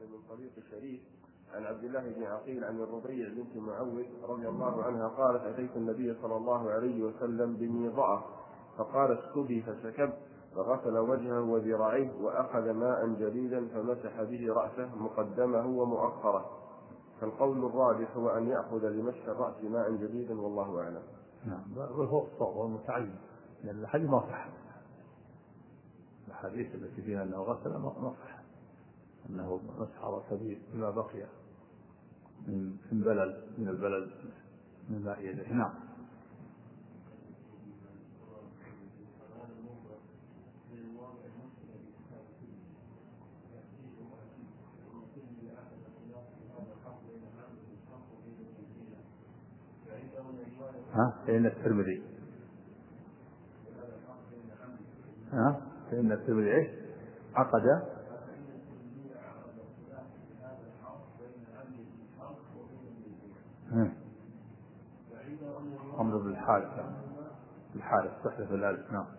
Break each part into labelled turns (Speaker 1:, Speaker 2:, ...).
Speaker 1: من طريق شريك عن عبد الله بن عقيل عن الربيع بنت معوذ رضي الله عنها قالت: أتيت النبي صلى الله عليه وسلم بميضأة فقال: اسكبي، فسكبت فغسل وجهه وذراعيه وأخذ ماء جديدا فمسح به رأسه مقدمه ومؤخره. فالقول الراجح هو أن يأخذ لمسح الرأس ماء جديدا، والله أعلم.
Speaker 2: نعم، وهو الصواب والمتعين، لأن الحديث ما صح. الحديث التي فيها أنه غسل ما صح، أنه مسح رأسه بما بقي من البلل من ماء يده. نعم. فإن الترمذي فإن الترمذي إيش عقد عمرو بن الحارث تحدث الألف. نعم.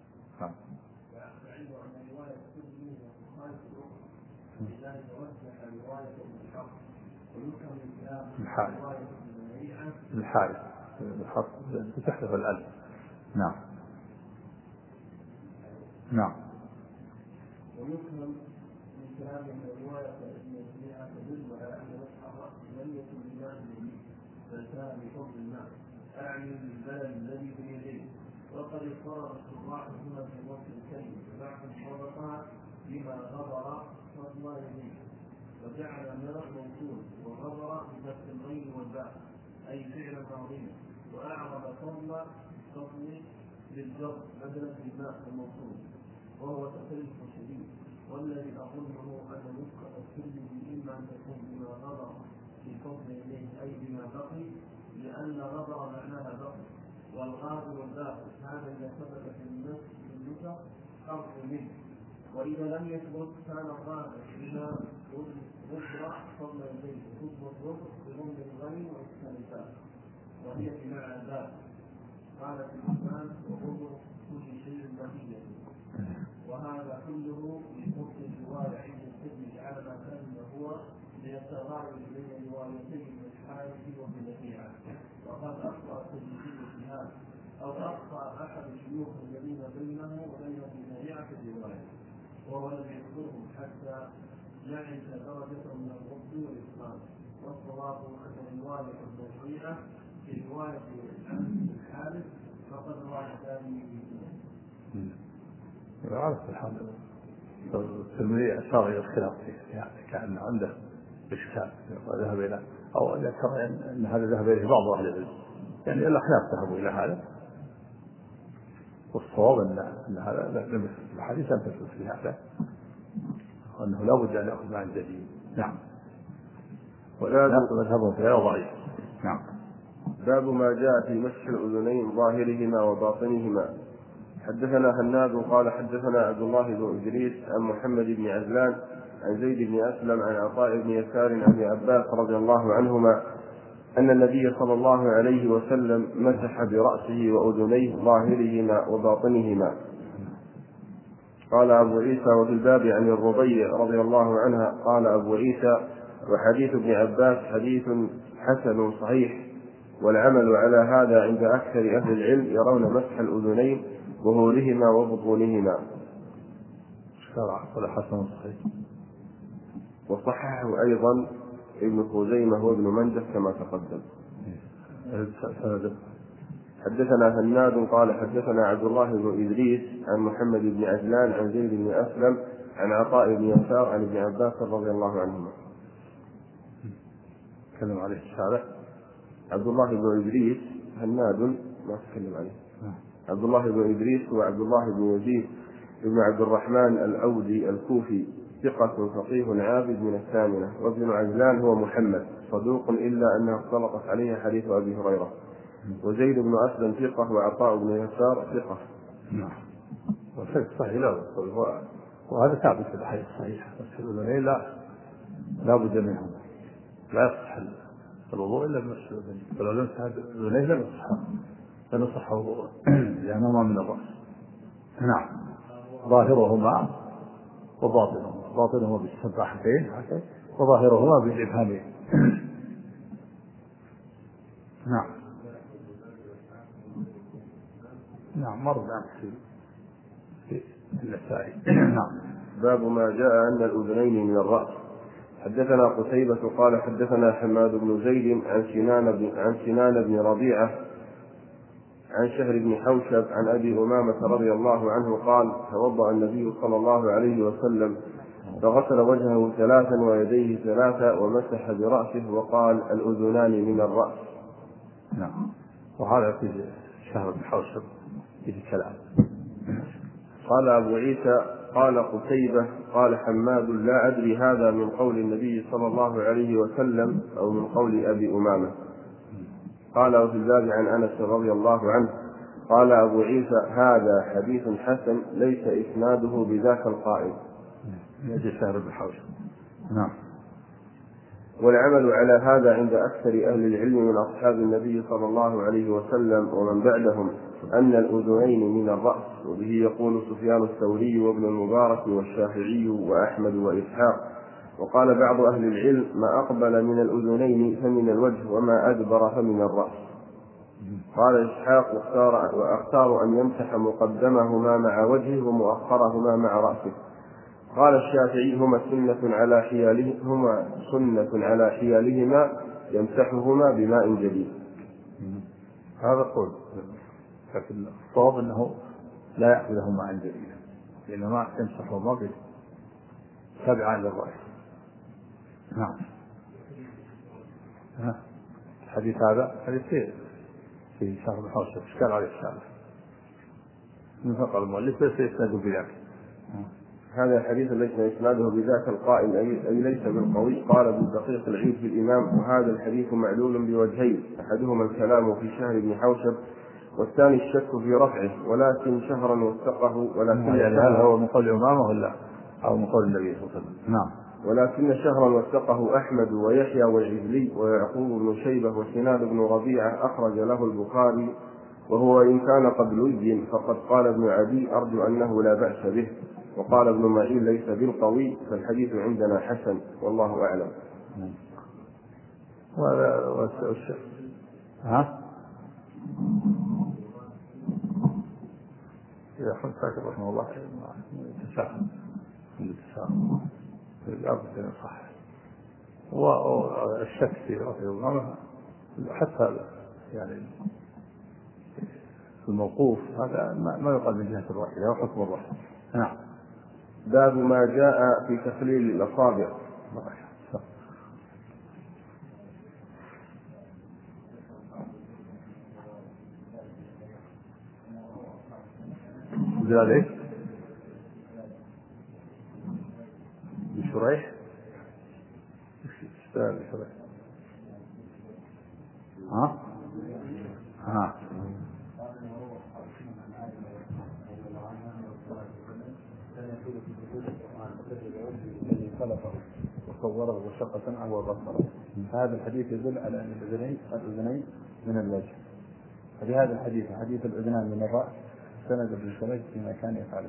Speaker 2: الحارث تحدث الألف. نعم.
Speaker 3: ويفهم من كلام الرواية ابن سميعة تدل على أن مسح الرأس لم يكن بماء النبي بل كان بفضل الماء، أعني بالبلد الذي في يديه. وقد اضطرب الشراح هنا في وصف الكلمة بعد فرقها بما غبر فضل يديه، وجعل الماء موصول وغبر بفتح الغين والباء أي فعل ماضي، وأعرض فضل بالجر بدلا بالماء الموصول، وهو تكلف شديد. والذي أظنه أن نسخة الترمذي إما أن تكون بما غبر في فضل إليه أي بما بقي، لأن غبر معناها بقي، والغابر والباقي هذا إذا ثبت في النسخ حرف منه. وإذا لم يثبت كان الغابر بما غبر فضل إليه وحكم الربع بضم الغين وإسكان الباء، وهي بمعنى الباء. قال في الإسلام: وغبر كل شيء بقية. وهذا كله لحكم الرواية عند الترمذي على ما كان هو من التغاير بين روايتين من الحارث وابن ربيعة. وقد أخطأ الترمذي في هذا، أو أخطأ أحد الشيوخ الذين بينه وبين ابن ربيعة في الرواية، وهو لم يذكرهم حتى نعرف درجة من الضبط والإتقان. والصواب أن رواية ابن ربيعة في رواية الحارث فقد روى الثاني.
Speaker 2: عرف الحمد لله. الترمذي أشار إلى الخلاف فيه، كأن عنده إشكال وذهب إلى، أو ذكر أن هذا ذهب إليه بعض أهل العلم، يعني الأحناف ذهبوا إلى هذا، والصواب أن هذا لم يثبت، الحديث لم تثبت في هذا، وأنه لا بد أن يأخذ مع الجديد. نعم. ولا مذهبهم في هذا ضعيف. نعم.
Speaker 1: باب ما جاء في مسح الأذنين ظاهرهما وباطنهما. حدثنا هناد قال حدثنا عبد الله بن إدريس عن محمد بن عجلان عن زيد بن أسلم عن عطاء بن يسار عن ابن عباس رضي الله عنهما أن النبي صلى الله عليه وسلم مسح برأسه وأذنيه ظاهرهما وباطنهما. قال أبو عيسى: وفي الباب عن الربيع رضي الله عنها. قال أبو عيسى: وحديث ابن عباس حديث حسن صحيح، والعمل على هذا عند أكثر أهل العلم، يرون مسح الأذنين ظهورهما وبطونهما.
Speaker 2: ولا حسن صحيح.
Speaker 1: وصححه أيضا ابن خزيمة وابن منده كما تقدم. حدثنا هناد قال حدثنا عبد الله بن إدريس عن محمد بن عجلان عن زيد بن أسلم عن عطاء بن يسار عن ابن عباس رضي الله عنهما.
Speaker 2: تكلم عليه الشارع.
Speaker 1: عبد الله بن إدريس هناد ما تكلم عليه. عبد الله بن إدريس هو عبد الله بن يزيد بن عبد الرحمن الأودي الكوفي، ثقة فقيه عابد من الثامنة. وابن عجلان هو محمد صدوق إلا أنه اختلطت عليه حديث أبي هريرة. وزيد بن أسلم ثقة، وعطاء بن يسار ثقة.
Speaker 2: نعم. وشيء صحيح وهذا ثابت في الحديث الصحيح، بس الأذنين لا بد منهم، لا يصح الوضوء إلا بمسح الأذنين، فلو لم يمسح الأذنين لم يصح وضوءه لأنهما من الرأس. نعم. ظاهرهما وباطنهما. باطنهما بالسباحتين وظاهرهما بالإبهامين. نعم نعم مر في النسائي. نعم.
Speaker 1: باب ما جاء أن الأذنين من الرأس. حدثنا قتيبة قال حدثنا حماد بن زيد عن سنان بن ربيعة عن شهر بن حوشب عن أبي أمامة رضي الله عنه قال توضأ النبي صلى الله عليه وسلم فغسل وجهه 3 ويديه 3 ومسح برأسه وقال الأذنان من الرأس.
Speaker 2: نعم. وهذا في شهر بن حوشب في الكلام.
Speaker 1: قال أبو عيسى قال قتيبة قال حماد لا أدري هذا من قول النبي صلى الله عليه وسلم أو من قول أبي أمامة. قال وفي الباب عن أنس رضي الله عنه قال أبو عيسى هذا حديث حسن ليس إسناده بذاك القائل.
Speaker 2: يجي شهر بن حوشب. نعم.
Speaker 1: والعمل على هذا عند أكثر أهل العلم من أصحاب النبي صلى الله عليه وسلم ومن بعدهم أن الأذنين من الرأس، وبه يقول سفيان الثوري وابن المبارك والشافعي وأحمد وإسحاق. وقال بعض أهل العلم ما أقبل من الأذنين فمن الوجه وما أدبر فمن الرأس. قال إسحاق وأختار أن يمسح مقدمهما مع وجهه ومؤخرهما مع رأسه. قال الشافعي هما سنة على حيالهما يمسحهما بماء جديد.
Speaker 2: هذا قول، لكن الصواب أنه لا يأخذهما عن جديد لأنما يمسحهما تبعا للرأس. نعم. الحديث هذا حديث في شهر بن حوشب اشكال عليه الشارع من فقر المؤلف ليس يسنده بذاك.
Speaker 1: هذا الحديث ليس إسناده بذاك القائل أي ليس بالقوي. قال ابن دقيق العيد في الإمام وهذا الحديث معلول بوجهين، أحدهما الكلام في شهر بن حوشب والثاني الشك في رفعه، ولكن شهرا وثقه
Speaker 2: يعني هل هو من قول أمامة ولا أو من قول النبي صلى الله عليه وسلم؟ نعم.
Speaker 1: ولكن شهرا وثقه أحمد ويحيى والعجلي ويعقوب بن شيبة وسنان بن ربيعة أخرج له البخاري، وهو إن كان قد لين فقد قال ابن عدي أرجو أنه لا بأس به، وقال ابن معين ليس بالقوي، فالحديث عندنا حسن والله أعلم.
Speaker 2: يا أخي ساكر رحمه الله تساهم في الأرض صح، والشك في رفعه حتى يعني في الموقوف هذا ما يقال من جهة الرأي لا حكم الرأي. نعم.
Speaker 1: باب ما جاء في تخليل الأصابع.
Speaker 2: ذلك بشريح
Speaker 4: الذي خلقه وصوره وشق سمعه وبصره. هذا الحديث يدل على أن الأذنين من الوجه. فبهذا الحديث حديث الأذنان من الرأس سند ابن شريح فيما كان يفعله.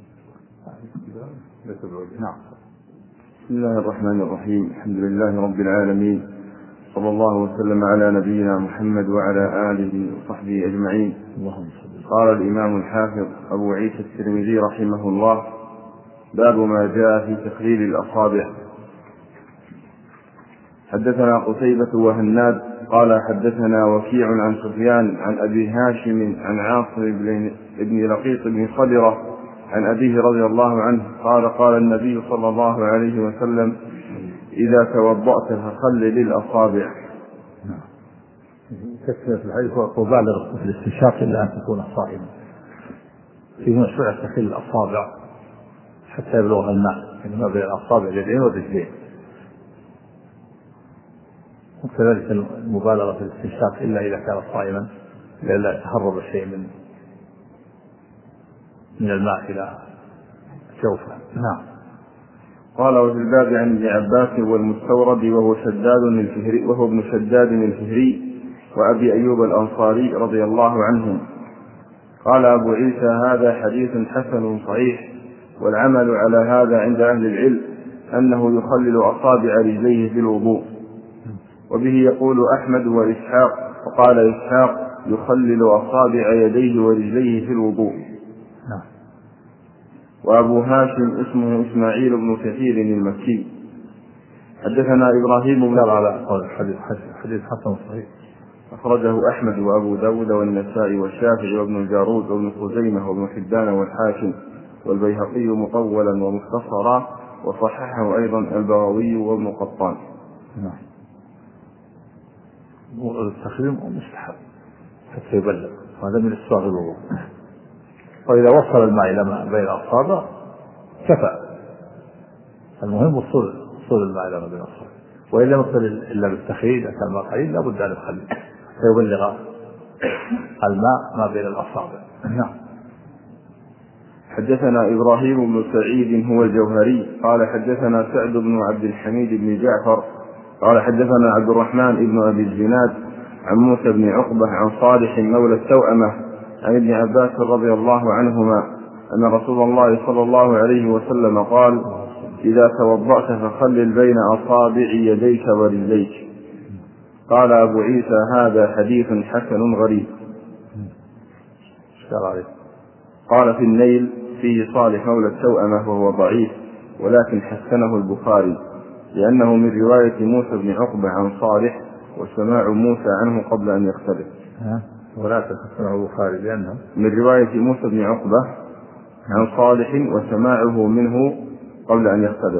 Speaker 2: نعم.
Speaker 1: بسم الله الرحمن الرحيم. الحمد لله رب العالمين، صلى الله وسلم على نبينا محمد وعلى آله وصحبه أجمعين. قال الإمام الحافظ أبو عيسى الترمذي رحمه الله: باب ما جاء في تخليل الأصابع. حدثنا قتيبة وهناد قال حدثنا وكيع عن سفيان عن أبي هاشم عن عاصم بن لقيط بن صبرة عن أبيه رضي الله عنه قال قال النبي صلى الله عليه وسلم: إذا توضأت فخلل الأصابع.
Speaker 2: تسمية الحديث هو بالغ في الاستنشاق إلا أن تكون صائما. في مشروع تخليل الأصابع حتى يبلغ الماء ما بين الأصابع اليدين والرجلين، وكذلك المبالغة في الاستنشاق إلا إذا كان صائما لئلا يتهرب شيء من الماء إلى جوفه. نعم.
Speaker 1: قال وفي الباب عن ابن عباس والمستورد وهو ابن شداد الفهري وأبي أيوب الأنصاري رضي الله عنهم. قال أبو عيسى: هذا حديث حسن صحيح والعمل على هذا عند أهل العلم أنه يخلل أصابع رجليه في الوضوء. وبه يقول أحمد وإسحاق، وقال إسحاق يخلل أصابع يديه ورجليه في الوضوء. وأبو هاشم اسمه إسماعيل بن كثير المكي. حدثنا إبراهيم بن
Speaker 2: حديث حسن صحيح
Speaker 1: أخرجه أحمد وأبو داود والنسائي والشافعي وابن الجارود وابن خزيمة وابن حبان والحاكم والبيهقي مطولا ومختصرا، وصححه أيضا البغوي وابن قطان.
Speaker 2: التخريم مستحب حتى يبلغ، هذا من إسباغ الوضوء. وإذا وصل الماء إلى ما بين الأصابع كفى، المهم وصول الماء إلى ما بين الأصابع. وإن لم يصل إلا بالتخريج إذا كان الماء قليل لابد أن يخلي فيبلغ الماء ما بين الأصابع.
Speaker 1: حدثنا إبراهيم بن سعيد هو الجوهري قال حدثنا سعد بن عبد الحميد بن جعفر قال حدثنا عبد الرحمن بن أبي الزناد عن موسى بن عقبة عن صالح مولى التوأمة عن ابن عباس رضي الله عنهما أن رسول الله صلى الله عليه وسلم قال: إذا توضأت فخلل بين أصابع يديك ورجليك. قال أبو عيسى: هذا حديث حسن غريب. قال في النيل: فيه صالح مولى التوأمة وهو ضعيف، ولكن حسنه البخاري لأنه من رواية موسى بن عقبة عن صالح، وسماع موسى عنه قبل أن يختلف.
Speaker 2: ولكن حسنه البخاري لأنه
Speaker 1: من رواية موسى بن عقبة عن صالح وسماعه منه قبل أن يختلف.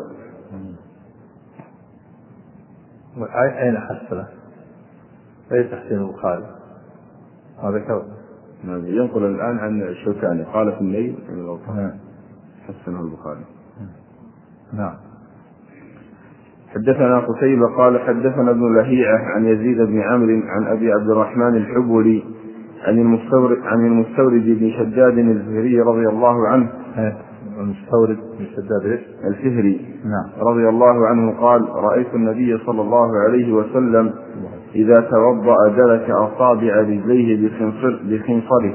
Speaker 2: أين حسنه؟ أي تحسين البخاري؟ هذا كون
Speaker 1: ينقل الآن عن الشوكاني قال في النيل حسنه البخاري.
Speaker 2: نعم.
Speaker 1: حدثنا قتيبة قال حدثنا ابن لهيعة عن يزيد بن عمرو عن أبي عبد الرحمن الحبولي عن المستورد بن شداد الفهري رضي الله عنه.
Speaker 2: المستورد بن شداد
Speaker 1: الفهري
Speaker 2: نعم
Speaker 1: رضي الله عنه قال: رأيت النبي صلى الله عليه وسلم إذا توضأ دلك أصابع رجليه بخنصره.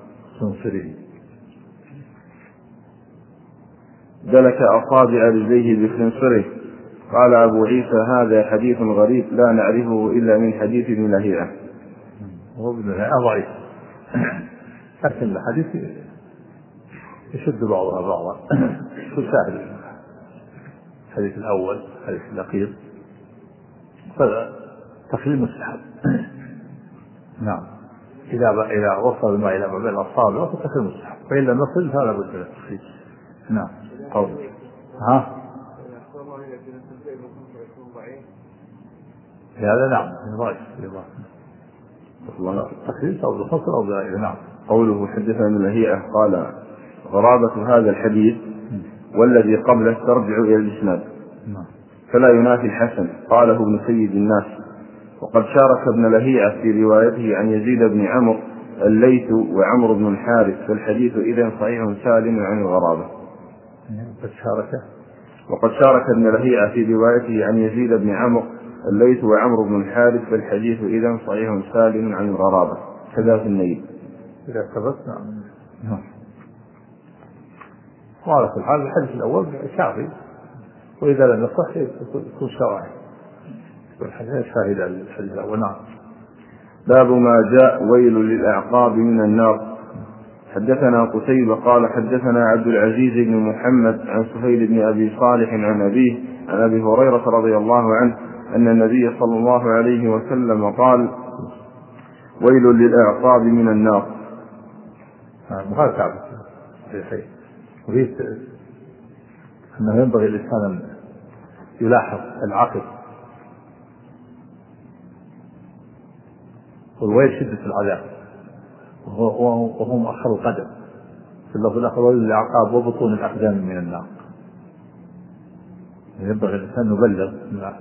Speaker 1: دلك أصابع رجليه بخنصره. قال أبو عيسى: هذا حديث غريب لا نعرفه إلا من حديث ابن لهيعة.
Speaker 2: هو ابن لهيعة ضعيف، لكن الحديث يشد بعضها بعضا. تساعد الحديث الأول الحديث الأخير، فتخليل مستحب. نعم. إذا وصل الماء إلى ما بين الأصابع فتخليل مستحب، فإن لم يصل فلا بد من التخليل. نعم. قول هذا نعم ضعيف التخليل أو بالخصر أو بغيره. نعم.
Speaker 1: قوله حدثنا ابن لهيعة قال: غرابة هذا الحديث والذي قبله ترجع إلى الإسناد فلا ينافي الحسن، قاله ابن سيد الناس. وقد شارك ابن لهيعة في روايته عن يزيد بن عمرو الليث وعمرو بن الحارث، فالحديث إذن صحيح سالم عن الغرابة. وقد شارك ابن لهيعة في روايته عن يزيد بن عمرو الليث وعمرو بن الحارث، فالحديث إذن صحيح سالم عن الغرابة. كذا في النيل
Speaker 2: إذا ثبتنا. وعلى كل حال الحديث الأول كافي، وإذا لم يصح يكون شرعي، والحديث شاهد الحديث الأول. نعم.
Speaker 1: باب ما جاء: ويل للأعقاب من النار. حدثنا قتيبة قال حدثنا عبد العزيز بن محمد عن سهيل بن أبي صالح عن أبيه عن أبي هريرة رضي الله عنه أن النبي صلى الله عليه وسلم قال: ويل للأعقاب من النار.
Speaker 2: هذا كعب في خير، وفيه أنه ينبغي الإنسان أن يلاحظ العقل، والويل شدة العذاب، وهو مؤخر القدم في اللفظ الآخر: ويل للأعقاب وبطون الأقدام من النار. ينبغي الإنسان أن يبلغ.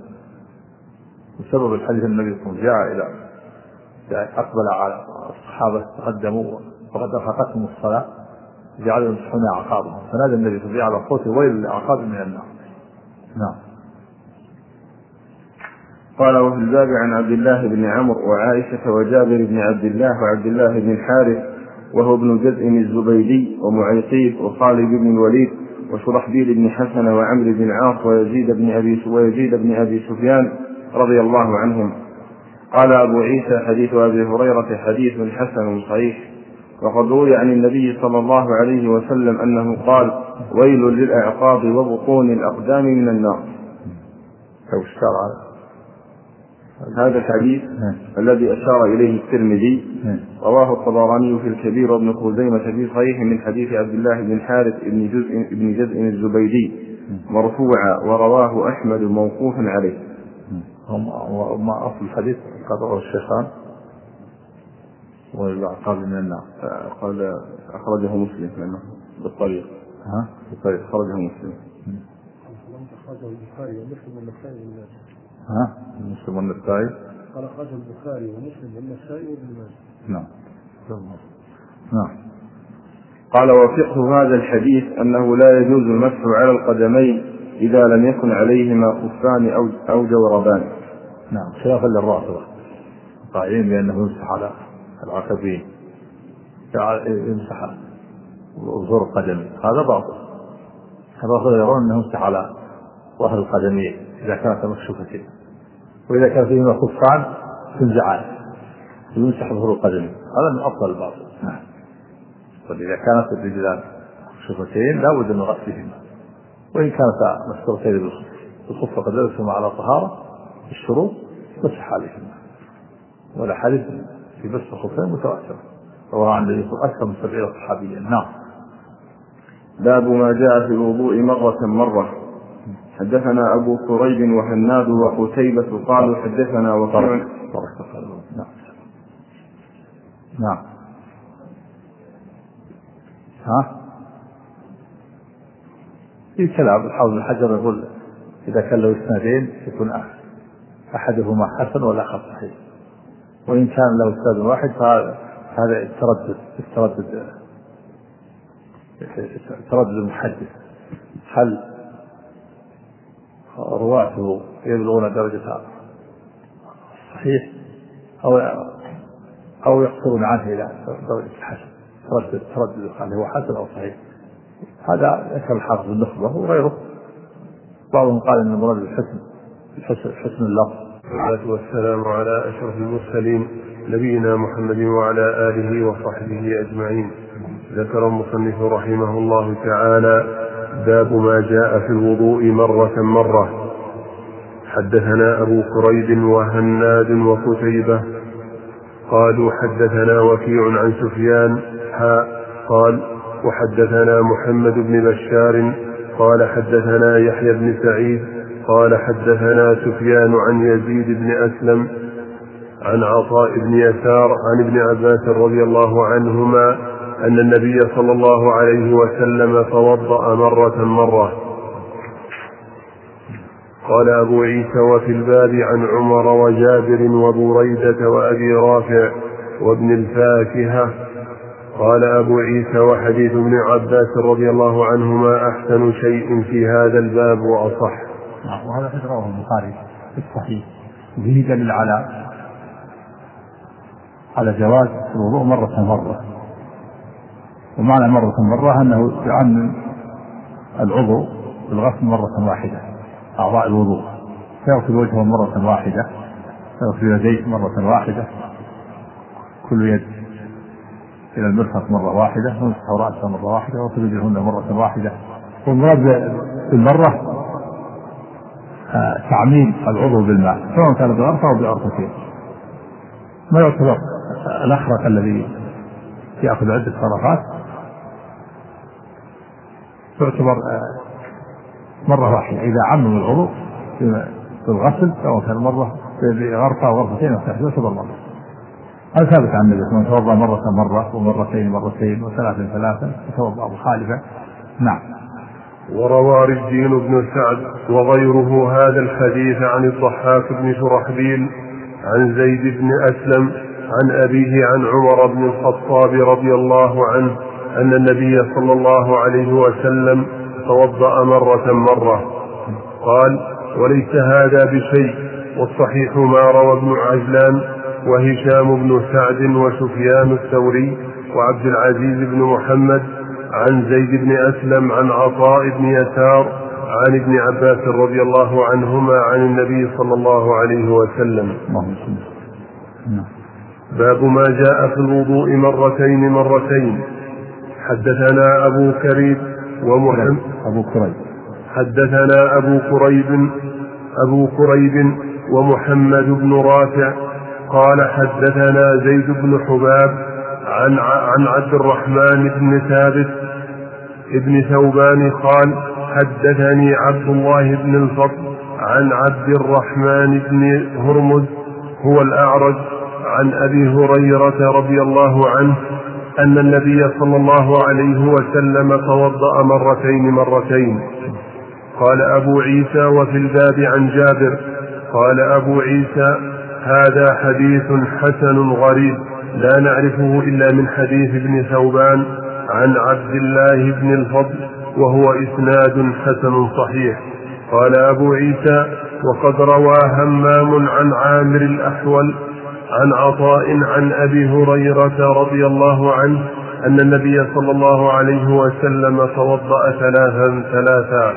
Speaker 2: وسبب الحديث النبي صلى الله عليه وسلم أقبل على الصحابة تقدموا فقد أرهقتهم الصلاة جعلوا يمسحون أعقابهم، فنادى النبي صلى الله عليه وسلم على صوته: ويل للأعقاب من النار. نعم.
Speaker 1: قال: وفي الباب عن عبد الله بن عمرو وعائشة وجابر بن عبد الله وعبد الله بن الحارث وهو ابن جزء الزبيدي ومعيقيب وخالد بن الوليد وشرحبيل بن حسن وعمرو بن العاص ويزيد بن أبي سفيان رضي الله عنهم. قال أبو عيسى حديث أبي هريرة حديث حسن صحيح. وقد روي عن النبي صلى الله عليه وسلم أنه قال: ويل للأعقاب وبطون الأقدام من النار. هذا الحديث الذي أشار إليه الترمذي رواه الطبراني في الكبير وابن خزيمة في صحيح من حديث عبد الله بن حارث بن جزء الزبيدي مرفوعا، ورواه أحمد موقوفا عليه.
Speaker 2: وما أصل الحديث قد رواه الشيخان والأعقاب من النار.
Speaker 1: قال أخرجه مسلم لأنه بالطريق. بالطريق أخرجه مسلم.
Speaker 3: أخرجه البخاري ومسلم والنسائي.
Speaker 2: مسلم والنسائي.
Speaker 3: قال أخرجه البخاري ومسلم والنسائي وابن ماجه.
Speaker 2: نعم.
Speaker 1: قال: وفقه هذا الحديث أنه لا يجوز المسح على القدمين إذا لم يكن عليهما خفان أو جوربان.
Speaker 2: نعم، خلافا للرافضة قائلين بأنه يمسح على العقبين، يمسح ظهور القدم، هذا باطل. الرافضة يرون أنه يمسح على ظهر القدمين إذا كانت مكشوفتين، وإذا كان فيهما خفان تنزعان يمسح ظهور القدم، هذا من أفضل الباطل. وإذا كانت الرجلان مكشوفتين لا بد من غسلهما، وإن كانت مسترسلة بالخف قد لبسهما على طهارة الشروط مسح عليهما. والأحاديث في بس الخفين متواترة رواه عن النبي أكثر من 70 صحابيا. نعم.
Speaker 1: باب ما جاء في الوضوء مرة. حدثنا أبو كريب وهناد وقتيبة قالوا حدثنا وقيع.
Speaker 2: نعم. في كلام الحافظ بن حجر يقول إذا كان له إسنادين يكون أحدهما حسن والآخر صحيح، وإن كان له إسناد واحد فهذا تردد المحدث، هل رواته يبلغون درجة صحيح أو يقصرون عنه إلى درجة الحسن. تردد هل هو حسن أو صحيح، هذا ذكر الحافظ النخبة وغيره. بعضهم قال ان المراد الحسن اللفظ.
Speaker 5: والصلاة والسلام على أشرف المرسلين نبينا محمد وعلى آله وصحبه أجمعين. ذكر المصنف رحمه الله تعالى: باب ما جاء في الوضوء مرة. حدثنا أبو كريب وهناد وقتيبة قالوا حدثنا وكيع عن سفيان قال: وحدثنا محمد بن بشار قال حدثنا يحيى بن سعيد قال حدثنا سفيان عن يزيد بن أسلم عن عطاء بن يسار عن ابن عباس رضي الله عنهما أن النبي صلى الله عليه وسلم توضأ مرة. قال أبو عيسى: وفي الباب عن عمر وجابر وبريدة وأبي رافع وابن الفاكهة. قال أبو عيسى: وحديث ابن عباس رضي الله عنهما أحسن شيء في هذا الباب وأصح.
Speaker 2: وهذا حديث رواه البخاري في الصحيح، وفيه دليل على جواز الوضوء مرة. ومعنى مرة أنه يعمم العضو بالغسل مرة واحدة، أعضاء الوضوء، فيغسل وجهه مرة واحدة، فيغسل يديه مرة واحدة، كل يد إلى المرفق مرة واحدة، ويمسح رأسه مرة واحدة، ويغسل وجههن مرة واحدة. والمراد بالمرة تعميم العضو بالماء، سواء كان بغرفة أو بغرفتين. ما يعتبر الأخرق الذي يأخذ عدة غرفات تعتبر مرة واحدة إذا عمم العضو بالغسل، سواء كان مرة بغرفة أو غرفتين أو ثلاثة، يعتبر مرة. هذا ثابت عن النبي من توضأ مرة ومرتين وثلاثا يتوضأ مخالفا. نعم.
Speaker 5: وروى رجين بن سعد وغيره هذا الحديث عن الضحاك بن شرحبيل عن زيد بن أسلم عن أبيه عن عمر بن الخطاب رضي الله عنه أن النبي صلى الله عليه وسلم توضأ مرة. قال: وليس هذا بشيء، والصحيح ما روى ابن عجلان وهشام بن سعد وسفيان الثوري وعبد العزيز بن محمد عن زيد بن أسلم عن عطاء بن يسار عن ابن عباس رضي الله عنهما عن النبي صلى الله عليه وسلم. باب ما جاء في الوضوء مرتين. حدثنا أبو كريب حدثنا أبو كريب ومحمد بن رافع قال حدثنا زيد بن حباب عن عبد الرحمن بن ثابت ابن ثوبان قال حدثني عبد الله بن الفضل عن عبد الرحمن بن هرمز هو الأعرج عن أبي هريرة رضي الله عنه أن النبي صلى الله عليه وسلم توضأ مرتين. قال أبو عيسى وفي الباب عن جابر قال أبو عيسى هذا حديث حسن غريب لا نعرفه إلا من حديث ابن ثوبان عن عبد الله بن الفضل وهو إسناد حسن صحيح. قال أبو عيسى وقد روى همام عن عامر الأحول عن عطاء عن أبي هريرة رضي الله عنه أن النبي صلى الله عليه وسلم توضأ ثلاثا.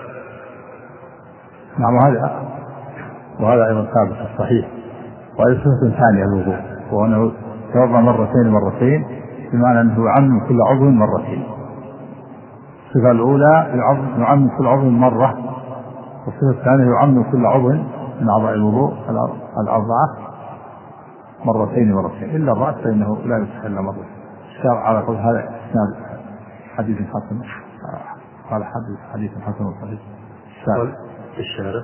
Speaker 2: نعم وهذا أيضا ثابت الصحيح. وهذا صفة ثانية الوضوء وهو أنه توضأ مرتين بمعنى أنه يعمم كل عضو مرتين. الصفة الأولى يعمم كل عضو مرة، والصفة الثانية يعمم كل عضو من أعضاء الوضوء الأربعة مرتين إلا الرأس فإنه لا يصح إلا مرة. الشارع على قول هذا إسناد حديث حسن، قال حديث حسن صحيح.
Speaker 5: الشارع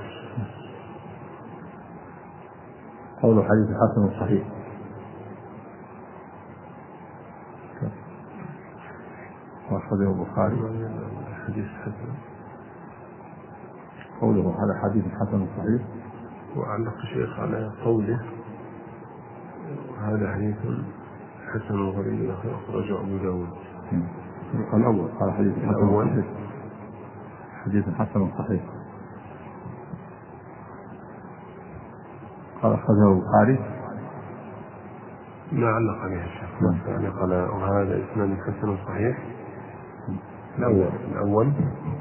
Speaker 2: قوله حديث حسن صحيح. وأخرجه البخاري
Speaker 5: حديث حسن،
Speaker 2: قوله هذا حديث حسن صحيح.
Speaker 5: وعلق الشيخ على قوله هذا حديث حسن غريب أخرجه أبو داود.
Speaker 2: الأول قال حديث حسن صحيح. قال أخرجه البخاري
Speaker 5: ما علق عليها الشيخ، يعني قال وهذا إسناد حسن صحيح. الأول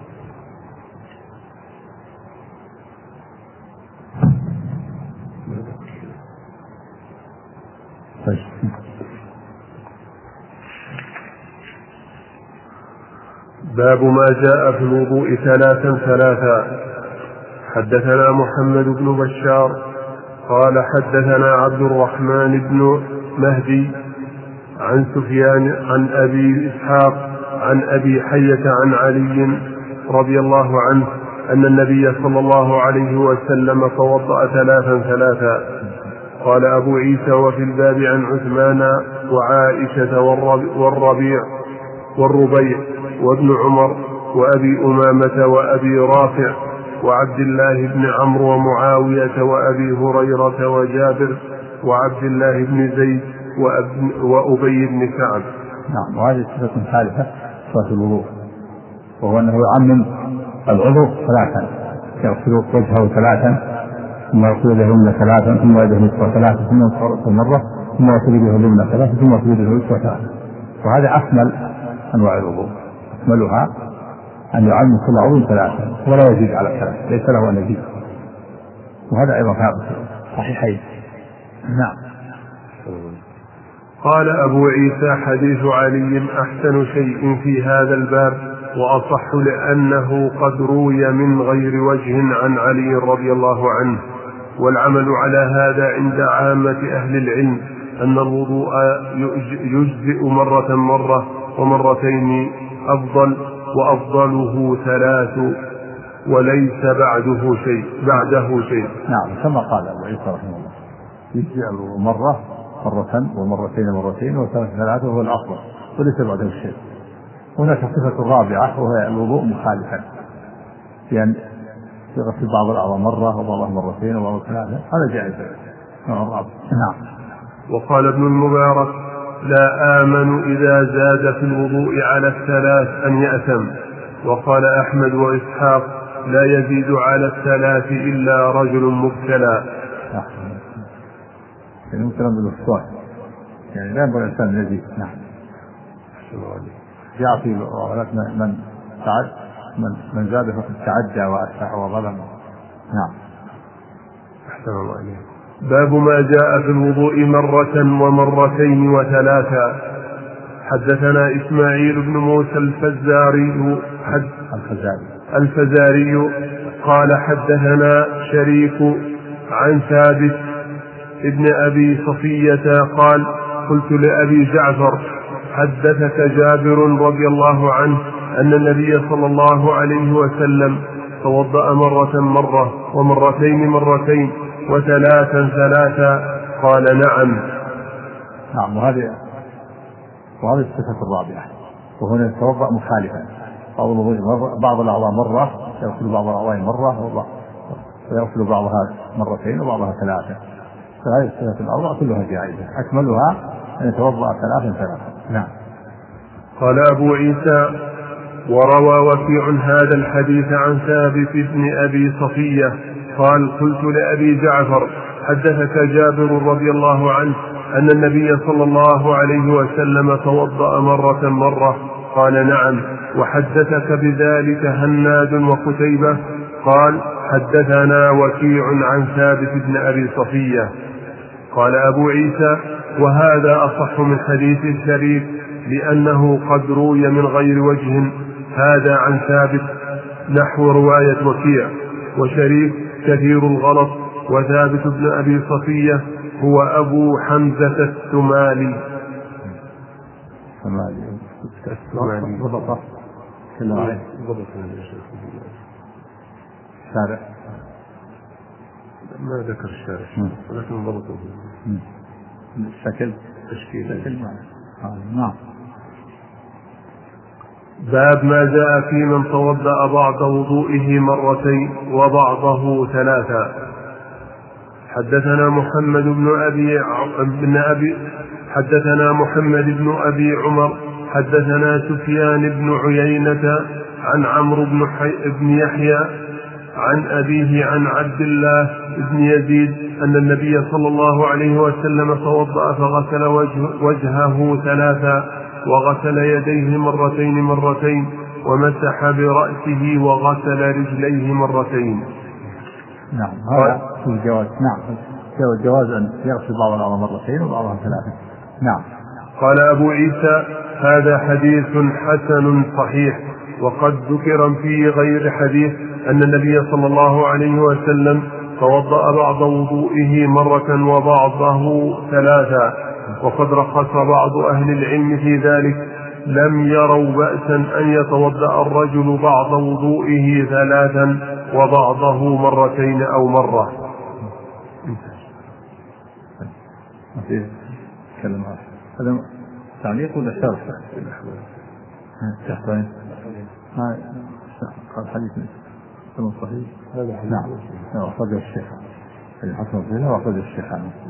Speaker 5: باب ما جاء في الوضوء ثلاثا. حدثنا محمد بن بشار قال حدثنا عبد الرحمن بن مهدي عن سفيان عن أبي إسحاق عن أبي حية عن علي رضي الله عنه أن النبي صلى الله عليه وسلم توضأ ثلاثا. قال أبو عيسى وفي الباب عن عثمان وعائشة والربيع وابن عمر وأبي أمامة وأبي رافع وعبد الله بن عمرو ومعاوية وأبي هريرة وجابر وعبد الله بن زيد وأبي بن كعب.
Speaker 2: نعم. وهذه صفة ثالثة صفة الوضوء، وهو أنه يعمم العضو ثلاثا، يغسل وجهه ثلاثا ثم يغسل يده اليمنى ثلاثا ثم يده اليسرى ثلاثا ثم يغسل رأسه مرة ثم يغسل يده اليمنى ثلاثا ثم يغسل يده اليسرى ثلاثا. وهذا أكمل أنواع الوضوء، أكملها أن يعمم كل عضو ثلاثا ولا يزيد على ثلاثة، ليس له أن يزيد. وهذا أيضا ثابت صحيحين. نعم.
Speaker 5: قال أبو عيسى حديث علي أحسن شيء في هذا الباب وأصح لأنه قد روي من غير وجه عن علي رضي الله عنه. والعمل على هذا عند عامة أهل العلم أن الوضوء يجزئ مرة ومرتين أفضل، وأفضله ثلاث وليس بعده شيء.
Speaker 2: نعم كما قال أبو عيسى رحمه الله، يجزئ مرتين وثلاثة وهو الأفضل وليس بعده شيء. هناك صفة الرابعة وهي الوضوء مخالفا، يعني يغسل بعض الأعضاء مرة وبعضها مرتين وبعضها ثلاثة، هذا جائز. نعم.
Speaker 5: وقال ابن المبارك لا آمن إذا زاد في الوضوء على الثلاث أن يأثم. وقال أحمد وإسحاق لا يزيد على الثلاث إلا رجل مبتلى.
Speaker 2: يعني مبتلى بالوسواس، يعني لا ينبغي الإنسان يزيد. نعم. جاء في روايات من زاد فقد تعدى وأساء وظلم. نعم.
Speaker 5: أحسن الله إليك. باب ما جاء في الوضوء مرة ومرتين وثلاثا. حدثنا إسماعيل بن موسى الفزاري قال حدثنا شريك عن ثابت ابن أبي صفية قال قلت لأبي جعفر حدثك جابر رضي الله عنه أن النبي صلى الله عليه وسلم توضأ مرة ومرتين وثلاثا قال نعم.
Speaker 2: نعم. وهذه الصفة الرابعة. وهنا يتوضأ مخالفا، بعض الأعضاء مرة يغسل بعض الأعضاء مرة ويغسل بعضها مرتين وبعضها ثلاثة. فهذه الصفة الأربعة كلها جائزة، أكملها أن يتوضأ ثلاثا. نعم.
Speaker 5: قال أبو عيسى وروى وكيع هذا الحديث عن ثابت بن أبي صفية قال قلت لأبي جعفر حدثك جابر رضي الله عنه أن النبي صلى الله عليه وسلم توضأ مرة قال نعم. وحدثك بذلك هناد وقتيبة قال حدثنا وكيع عن ثابت بن أبي صفية. قال أبو عيسى وهذا أصح من حديث الشريك لأنه قد روي من غير وجه هذا عن ثابت نحو رواية وكيع، وشريك كثير الغلط، وثابت بن أبي صفية هو أبو حمزة الثمالي. ما ذكر الشارع ولكن ضبطه
Speaker 2: الشكل تشكيل. نعم.
Speaker 5: باب ما جاء في من توضأ بعض وضوئه مرتين وبعضه ثلاثا. حدثنا محمد بن أبي عمر حدثنا سفيان بن عيينة عن عمرو بن يحيى عن أبيه عن عبد الله بن يزيد أن النبي صلى الله عليه وسلم توضأ فغسل وجهه ثلاثا وغسل يديه مرتين ومسح برأسه وغسل رجليه مرتين.
Speaker 2: نعم. هذا هو الجواز. نعم. الجواز أن يغسل بعض الأعضاء مرتين وبعضها ثلاثة. نعم.
Speaker 5: قال أبو عيسى هذا حديث حسن صحيح. وقد ذكر في غير حديث أن النبي صلى الله عليه وسلم توضأ بعض وضوئه مرة وبعضه ثلاثا، وقد رخص بعض أهل العلم في ذلك، لم يروا بأسا أن يتوضأ الرجل بعض وضوئه ثلاثا وبعضه مرتين أو مرة.
Speaker 2: هذا تعليق ولا شرح؟ تحتين. قال حديث صحيح. نعم. أخرج الشيخ الحسن فيها وأخرج الشيخ.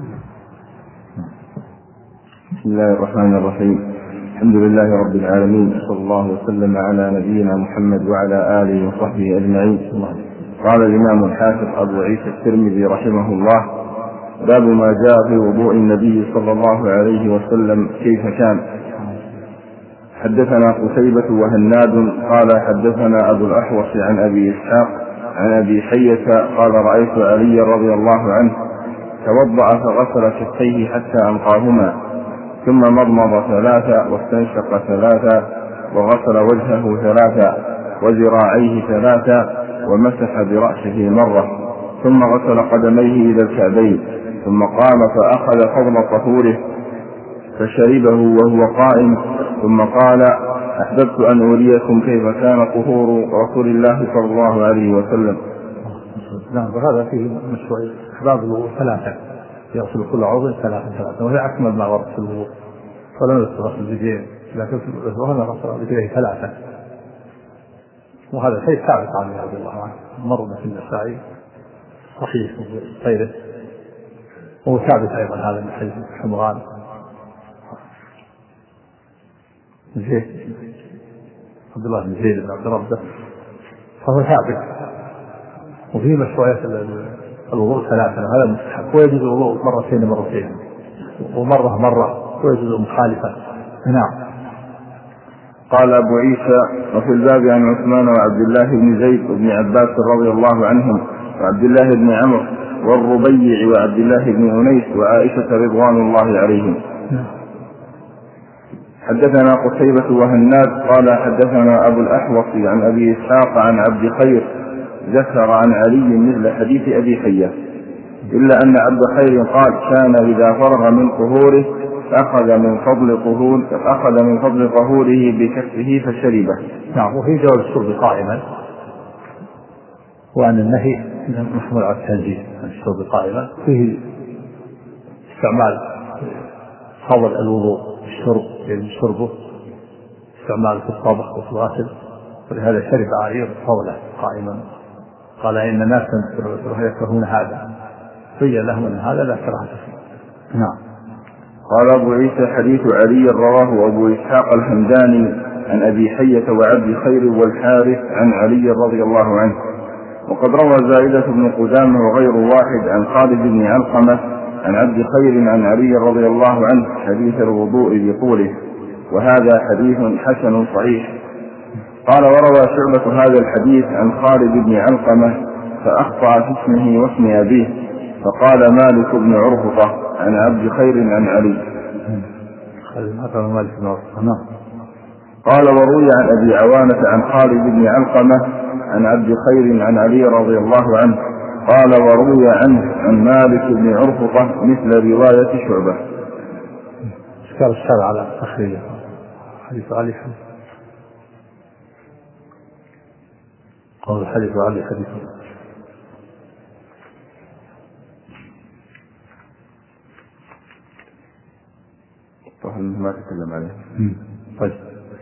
Speaker 1: بسم الله الرحمن الرحيم. الحمد لله رب العالمين، صلى الله وسلم على نبينا محمد وعلى آله وصحبه أجمعين. قال الإمام الحافظ أبو عيسى الترمذي رحمه الله: باب ما جاء في وضوء النبي صلى الله عليه وسلم كيف كان. حدثنا قتيبة وهناد قال حدثنا أبو الأحوص عن أبي إسحاق عن أبي حية قال رأيت علي رضي الله عنه توضأ فغسل كفيه حتى أنقاهما، ثم مضمض ثلاثة واستنشق ثلاثة وغسل وجهه ثلاثة وذراعيه ثلاثة ومسح برأسه مرة، ثم غسل قدميه إلى الكعبين، ثم قام فأخذ فضل طهوره فشربه وهو قائم، ثم قال: أحببت أن أريكم كيف كان طهور رسول الله صلى الله عليه وسلم.
Speaker 2: نعم. وهذا فيه مشروعية إحباب الوضوء ثلاثة، يغسل كل عضو ثلاثة، وهي أكمل ما ورد في الوضوء، ولم يغسل اليدين، لكن وهذا غسل اليدين ثلاثة، وهذا شيء ثابت عنه رضي الله عنه، مر في النسائي صحيح وغيره، وهو ثابت أيضا هذا من حديث حمران زيد عبد الله بن زيد بن عبد ربه، فهو ثابت. وفيه مشروعية الوضوء ثلاثة، هذا مستحب، ويجوز الوضوء مرتين ومرة ويجوز مخالفة. نعم.
Speaker 4: قال أبو عيسى: وفي الباب عن عثمان وعبد الله بن زيد وابن عباس رضي الله عنهم وعبد الله بن عمرو والربيع وعبد الله بن أنيس وعائشة رضوان الله عليهم. حدثنا قتيبة وهناد قال حدثنا أبو الأحوص عن أبي إسحاق عن عبد خير ذكر عن علي مثل حديث أبي حية، إلا أن عبد خير قال: كان إذا فرغ من طهوره أخذ من فضل طهوره بكفه فشربه.
Speaker 2: نعم. وفي جواز الشرب قائما، وأن النهي محمول على التنزيه عن الشرب قائما. فيه استعمال فضل الوضوء الشرب شربه، استعمال في الطبخ وفي الغسل، ولهذا شرب علي فضله قائما. قال: إن الناس يكرهون هذا، بين لهم أن هذا لا كراهة فيه. نعم.
Speaker 4: قال أبو عيسى: حديث علي رواه أبو إسحاق الحمداني عن أبي حية وعبد خير والحارث عن علي رضي الله عنه. وقد روى زائدة بن قدامة وغير واحد عن خالد بن علقمة عن عبد خير عن علي رضي الله عنه حديث الوضوء بطوله، وهذا حديث حسن صحيح. قال: وروى شعبة هذا الحديث عن خالد بن علقمة فأخطأ في اسمه واسم أبيه، فقال مالك بن عرفطة عن عبد خير عن علي. قال: وروي عن أبي عوانة عن خالد بن علقمة عن عبد خير عن علي رضي الله عنه. قال: وروي عنه عن مالك بن عرفطة مثل رواية شعبة.
Speaker 2: اشكال الشرع على تخريج حديث علي. قال: حديث علي حديث
Speaker 4: طبعا ما تكلم عليه.
Speaker 2: طيب.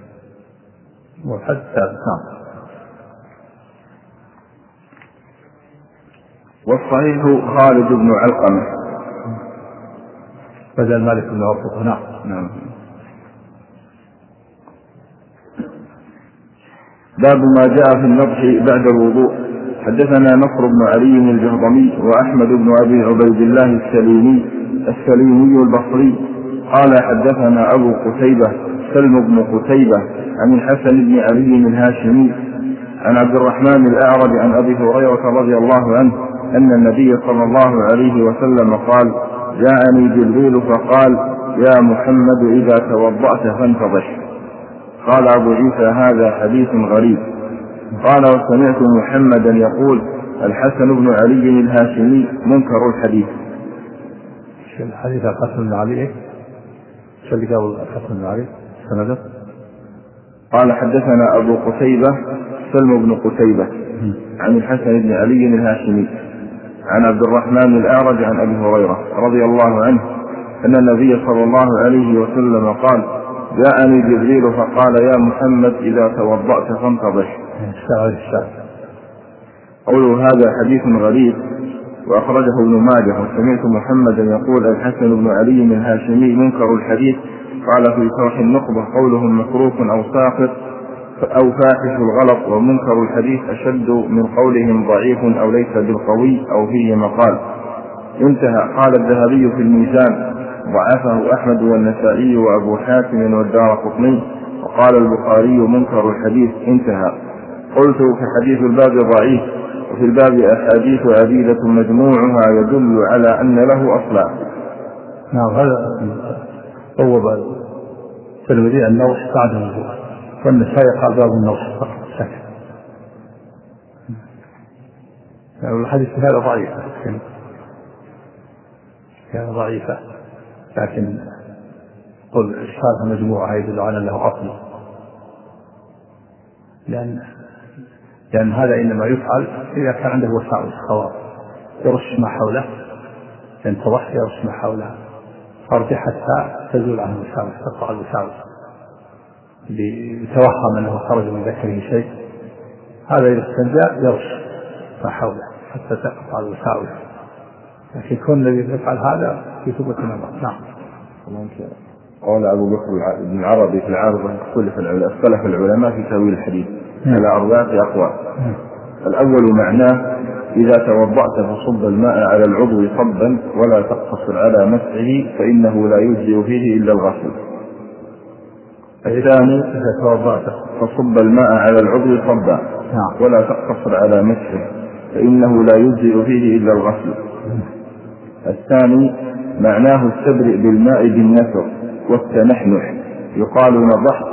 Speaker 2: والحد ثابت.
Speaker 4: والصحيح خالد بن علقمة
Speaker 2: بدل مالك بن عرفطة.
Speaker 4: نعم. باب ما جاء في النضح بعد الوضوء. حدثنا نصر بن علي الجهضمي وأحمد بن أبي عبيد الله السليمي البصري قال: حدثنا أبو قتيبة سلم بن قتيبة عن الحسن بن علي الهاشمي عن عبد الرحمن الأعرج عن أبي هريرة رضي الله عنه أن النبي صلى الله عليه وسلم قال: جاءني جبريل فقال: يا محمد إذا توضأت فانتضح. قال أبو عيسى: هذا حديث غريب. قال: وسمعت محمدا يقول: الحسن بن علي الهاشمي منكر الحديث.
Speaker 2: الحديث الحسن بن علي اللي قال الحسن بن علي سنده.
Speaker 4: قال: حدثنا أبو قتيبة سلم بن قتيبة عن الحسن بن علي الهاشمي عن عبد الرحمن الأعرج عن أبي هريرة رضي الله عنه أن النبي صلى الله عليه وسلم قال: جاءني جبريل فقال: يا محمد إذا توضأت فانتضح. قوله هذا حديث غريب وأخرجه ابن ماجه. وسمعت محمدا يقول: الحسن بن علي الهاشمي منكر الحديث. قال في شرح النخبة: قولهم مكروه أو ساقط أو فاحش الغلط، ومنكر الحديث أشد من قولهم ضعيف أو ليس بالقوي أو فيه مقال. انتهى. قال الذهبي في الميزان: ضعفه أحمد والنسائي وأبو حاتم والدارقطني. وقال البخاري: منكر الحديث. انتهى. قلت: في حديث الباب ضعيف، وفي الباب أحاديث عديدة مجموعها يدل على أن له أصلا.
Speaker 2: نعم. هذا هو الترمذي النوح بعد الوضوء، والنسائي قال باب النوح سكت. يعني الحديث هذا ضعيف، كان ضعيفة، لكن قل إشهادها مجموعة يدل على أنه أصل، لأن هذا إنما يفعل إذا كان عنده وساوس خواص، يرش ما حوله، ينتضح يرش ما حوله فرجه حتى تزول عنه الوساوس، تقطع الوساوس، بيتوهم أنه خرج من ذكره شيء. هذا إذا استنجى يرش ما حوله حتى تقطع الوساوس، لكن كون الذي يفعل هذا في ثبوت النظر. نعم.
Speaker 4: قال أبو بكر بن عربي في العارضة: اختلف العلماء في تأويل الحديث على أربعة أقوال. الأول معناه: إذا توضأت فصب الماء على العضو صبا ولا تقتصر على مسحه، فإنه لا يجزئ فيه إلا الغسل. الثاني إذا توضأت فصب الماء على العضو صبا ولا تقتصر على مسحه فإنه لا يجزئ فيه إلا الغسل. الثاني معناه استبرئ بالماء بالنثر والتنحنح، يقال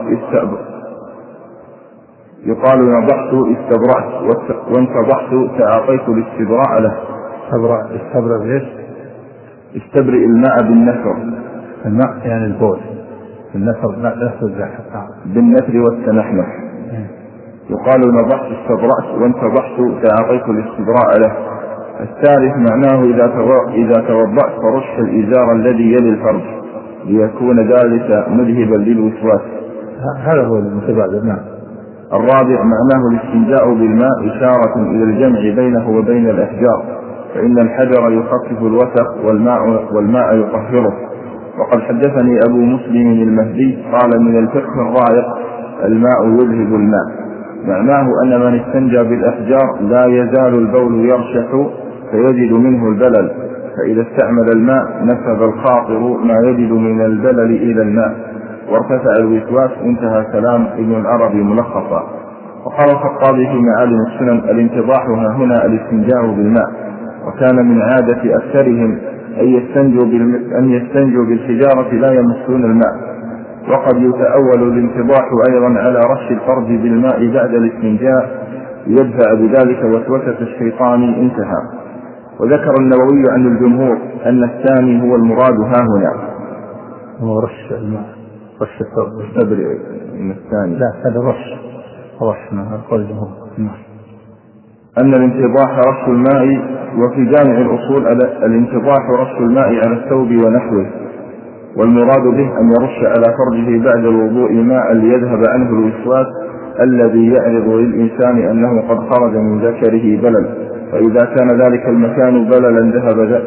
Speaker 4: نضحت استبرأت وانتضحت تعاطيت الاستبراء له.
Speaker 2: استبرأ ليش؟
Speaker 4: استبرئ الماء بالنثر،
Speaker 2: الماء يعني البول، النثر نفس الزحف
Speaker 4: بالنثر والتنحنح. يقال نضحت استبرأت وانتضحت تعاطيت الاستبراء له. الثالث معناه إذا توضأت فرش الإزار الذي يلي الفرج ليكون ذلك مذهبا للوسواس.
Speaker 2: هذا هو المتبادل. نعم.
Speaker 4: الرابع معناه الاستنجاء بالماء إشارة إلى الجمع بينه وبين الأحجار، فإن الحجر يخفف الوسخ والماء يطهره. وقد حدثني أبو مسلم المهدي قال من الفقه الرائق الماء يذهب الماء، معناه أن من استنجى بالأحجار لا يزال البول يرشح فيجد منه البلل، فإذا استعمل الماء نفذ الخاطر ما يجد من البلل إلى الماء وارتفع الوسواس. انتهى كلام ابن العربي ملخصا. وقال الخطابي في معالم السنن الانتضاح هنا الاستنجاء بالماء، وكان من عادة أكثرهم أن يستنجوا بالحجارة لا يمسون الماء. وقد يتأول الانتضاح أيضا على رش الفرج بالماء بعد الاستنجاء يدفع بذلك وسوسة الشيطان. انتهى. وذكر النووي عن الجمهور أن الثاني هو المراد هنا.
Speaker 2: هو رش الماء، رش الفرج.
Speaker 4: استبرئ من الثاني.
Speaker 2: لا، هذا رش ما قال الجمهور.
Speaker 4: أن الانتضاح رش الماء. وفي جامع الأصول الانتضاح رش الماء على الثوب ونحوه، والمراد به أن يرش على فرجه بعد الوضوء ماء ليذهب عنه الوسواس الذي يعرض للإنسان أنه قد خرج من ذكره بلل، فإذا كان ذلك المكان بللا ذهب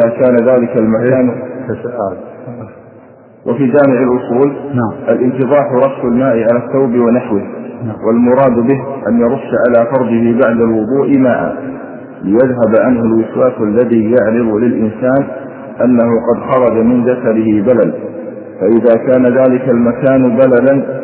Speaker 4: وفي جامع الأصول الانتضاح رش الماء على الثوب ونحوه، والمراد به أن يرش على فرجه بعد الوضوء ماء ليذهب عنه الوسواس الذي يعرض للإنسان أنه قد خرج من ذكره بلل، فإذا كان ذلك المكان بللا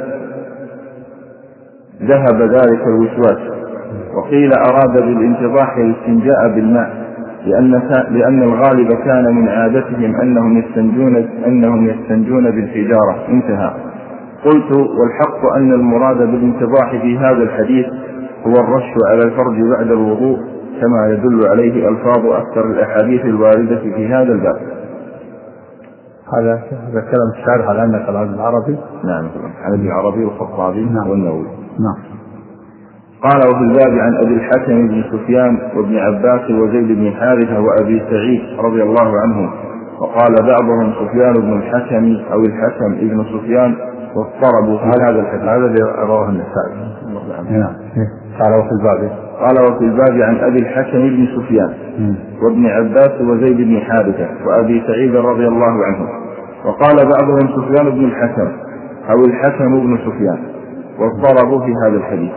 Speaker 4: ذهب ذلك الوسواس. وقيل أراد بالانتضاح الاستنجاء بالماء لأن الغالب كان من عادتهم أنهم يستنجون بالحجارة. انتهى. قلت والحق أن المراد بالانتضاح في هذا الحديث هو الرش على الفرج بعد الوضوء، كما يدل عليه ألفاظ أكثر الأحاديث الواردة في هذا الباب.
Speaker 2: هذا كلام الشارح على أن كلام العربي.
Speaker 4: نعم، عن ابن العربي والخطابي والنووي.
Speaker 2: نعم.
Speaker 4: قال وفي الباب عن أبي الحكم بن سفيان وابن عباس وزيد بن حارثة وأبي سعيد رضي الله عنهم. وقال بعضهم سفيان بن الحكم أو الحكم ابن سفيان، واضطربوا في هذا الحديث.
Speaker 2: هذا اللي رواه النسائي. نعم.
Speaker 4: قال وفي الباب عن أبي الحكم بن سفيان وابن عباس وزيد بن حارثة وأبي سعيد رضي الله عنه. وقال بعضهم سفيان بن الحكم أو الحكم بن سفيان، واضطربوا في هذا الحديث.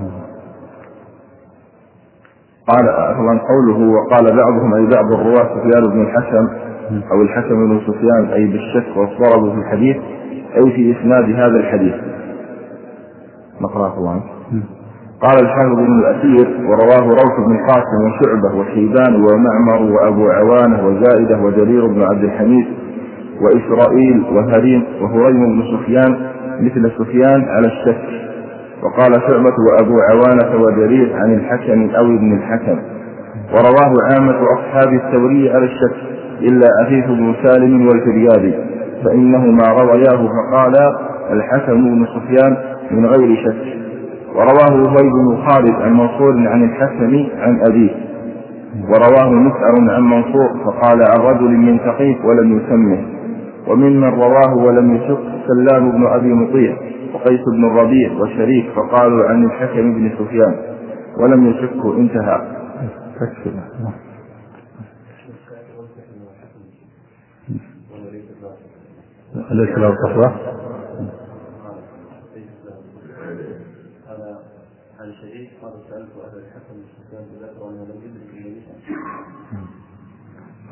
Speaker 4: قال أصلا قوله وقال بعضهم أي بعض الرواة سفيان بن الحكم أو الحكم بن سفيان أي بالشك، واضطربوا في الحديث أي في إسناد هذا الحديث. نقرأه الله. قال الحافظ بن الأثير ورواه روح بن قاسم وشعبة وشيبان ومعمر وأبو عوانة وزائدة وجرير بن عبد الحميد وإسرائيل وهريم وهريم بن سفيان مثل سفيان على الشك. وقال شعبة وأبو عوانة وجرير عن الحكم أو ابن الحكم. ورواه عامة أصحاب الثوري على الشك إلا عفيف بن سالم والفريابي، فإنهما روياه فقال الحكم بن سفيان من غير شك. ورواه وهيب بن خالد عن منصور عن الحكم عن أبيه. ورواه مسعر عن منصور فقال عن رجل من ثقيف ولم يسمه. وممن رواه ولم يشك سلام بن أبي مطيع وقيس بن الربيع وشريك فقالوا عن الحكم بن سفيان ولم يشكوا. انتهى.
Speaker 2: أليس له صحبة؟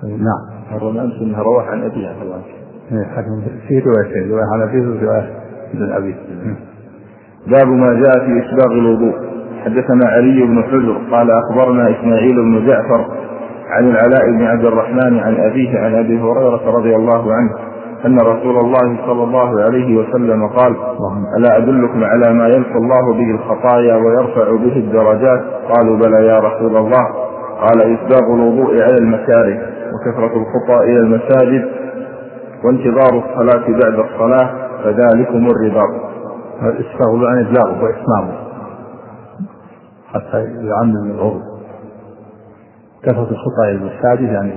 Speaker 4: نعم. الرمانس انها روح عن أبيها
Speaker 2: حكم في روايتين، رواية عن أبيه ورواية بن أبي.
Speaker 4: باب ما جاء في إسباغ الوضوء. حدثنا علي بن حجر قال أخبرنا إسماعيل بن جعفر عن العلاء بن عبد الرحمن عن أبيه عن أبي هريرة رضي الله عنه أن رسول الله صلى الله عليه وسلم قال: ألا أدلكم على ما يمحو الله به الخطايا ويرفع به الدرجات؟ قالوا: بلى يا رسول الله. قال: إسباغ الوضوء على المكاره، وكثرة الخطى إلى المساجد، وانتظار الصلاة بعد الصلاة، فذلكم الرباط.
Speaker 2: الإسباغ عن إبلاغه وإتمامه حتى يعمم العضو. كثرة الخطى إلى المساجد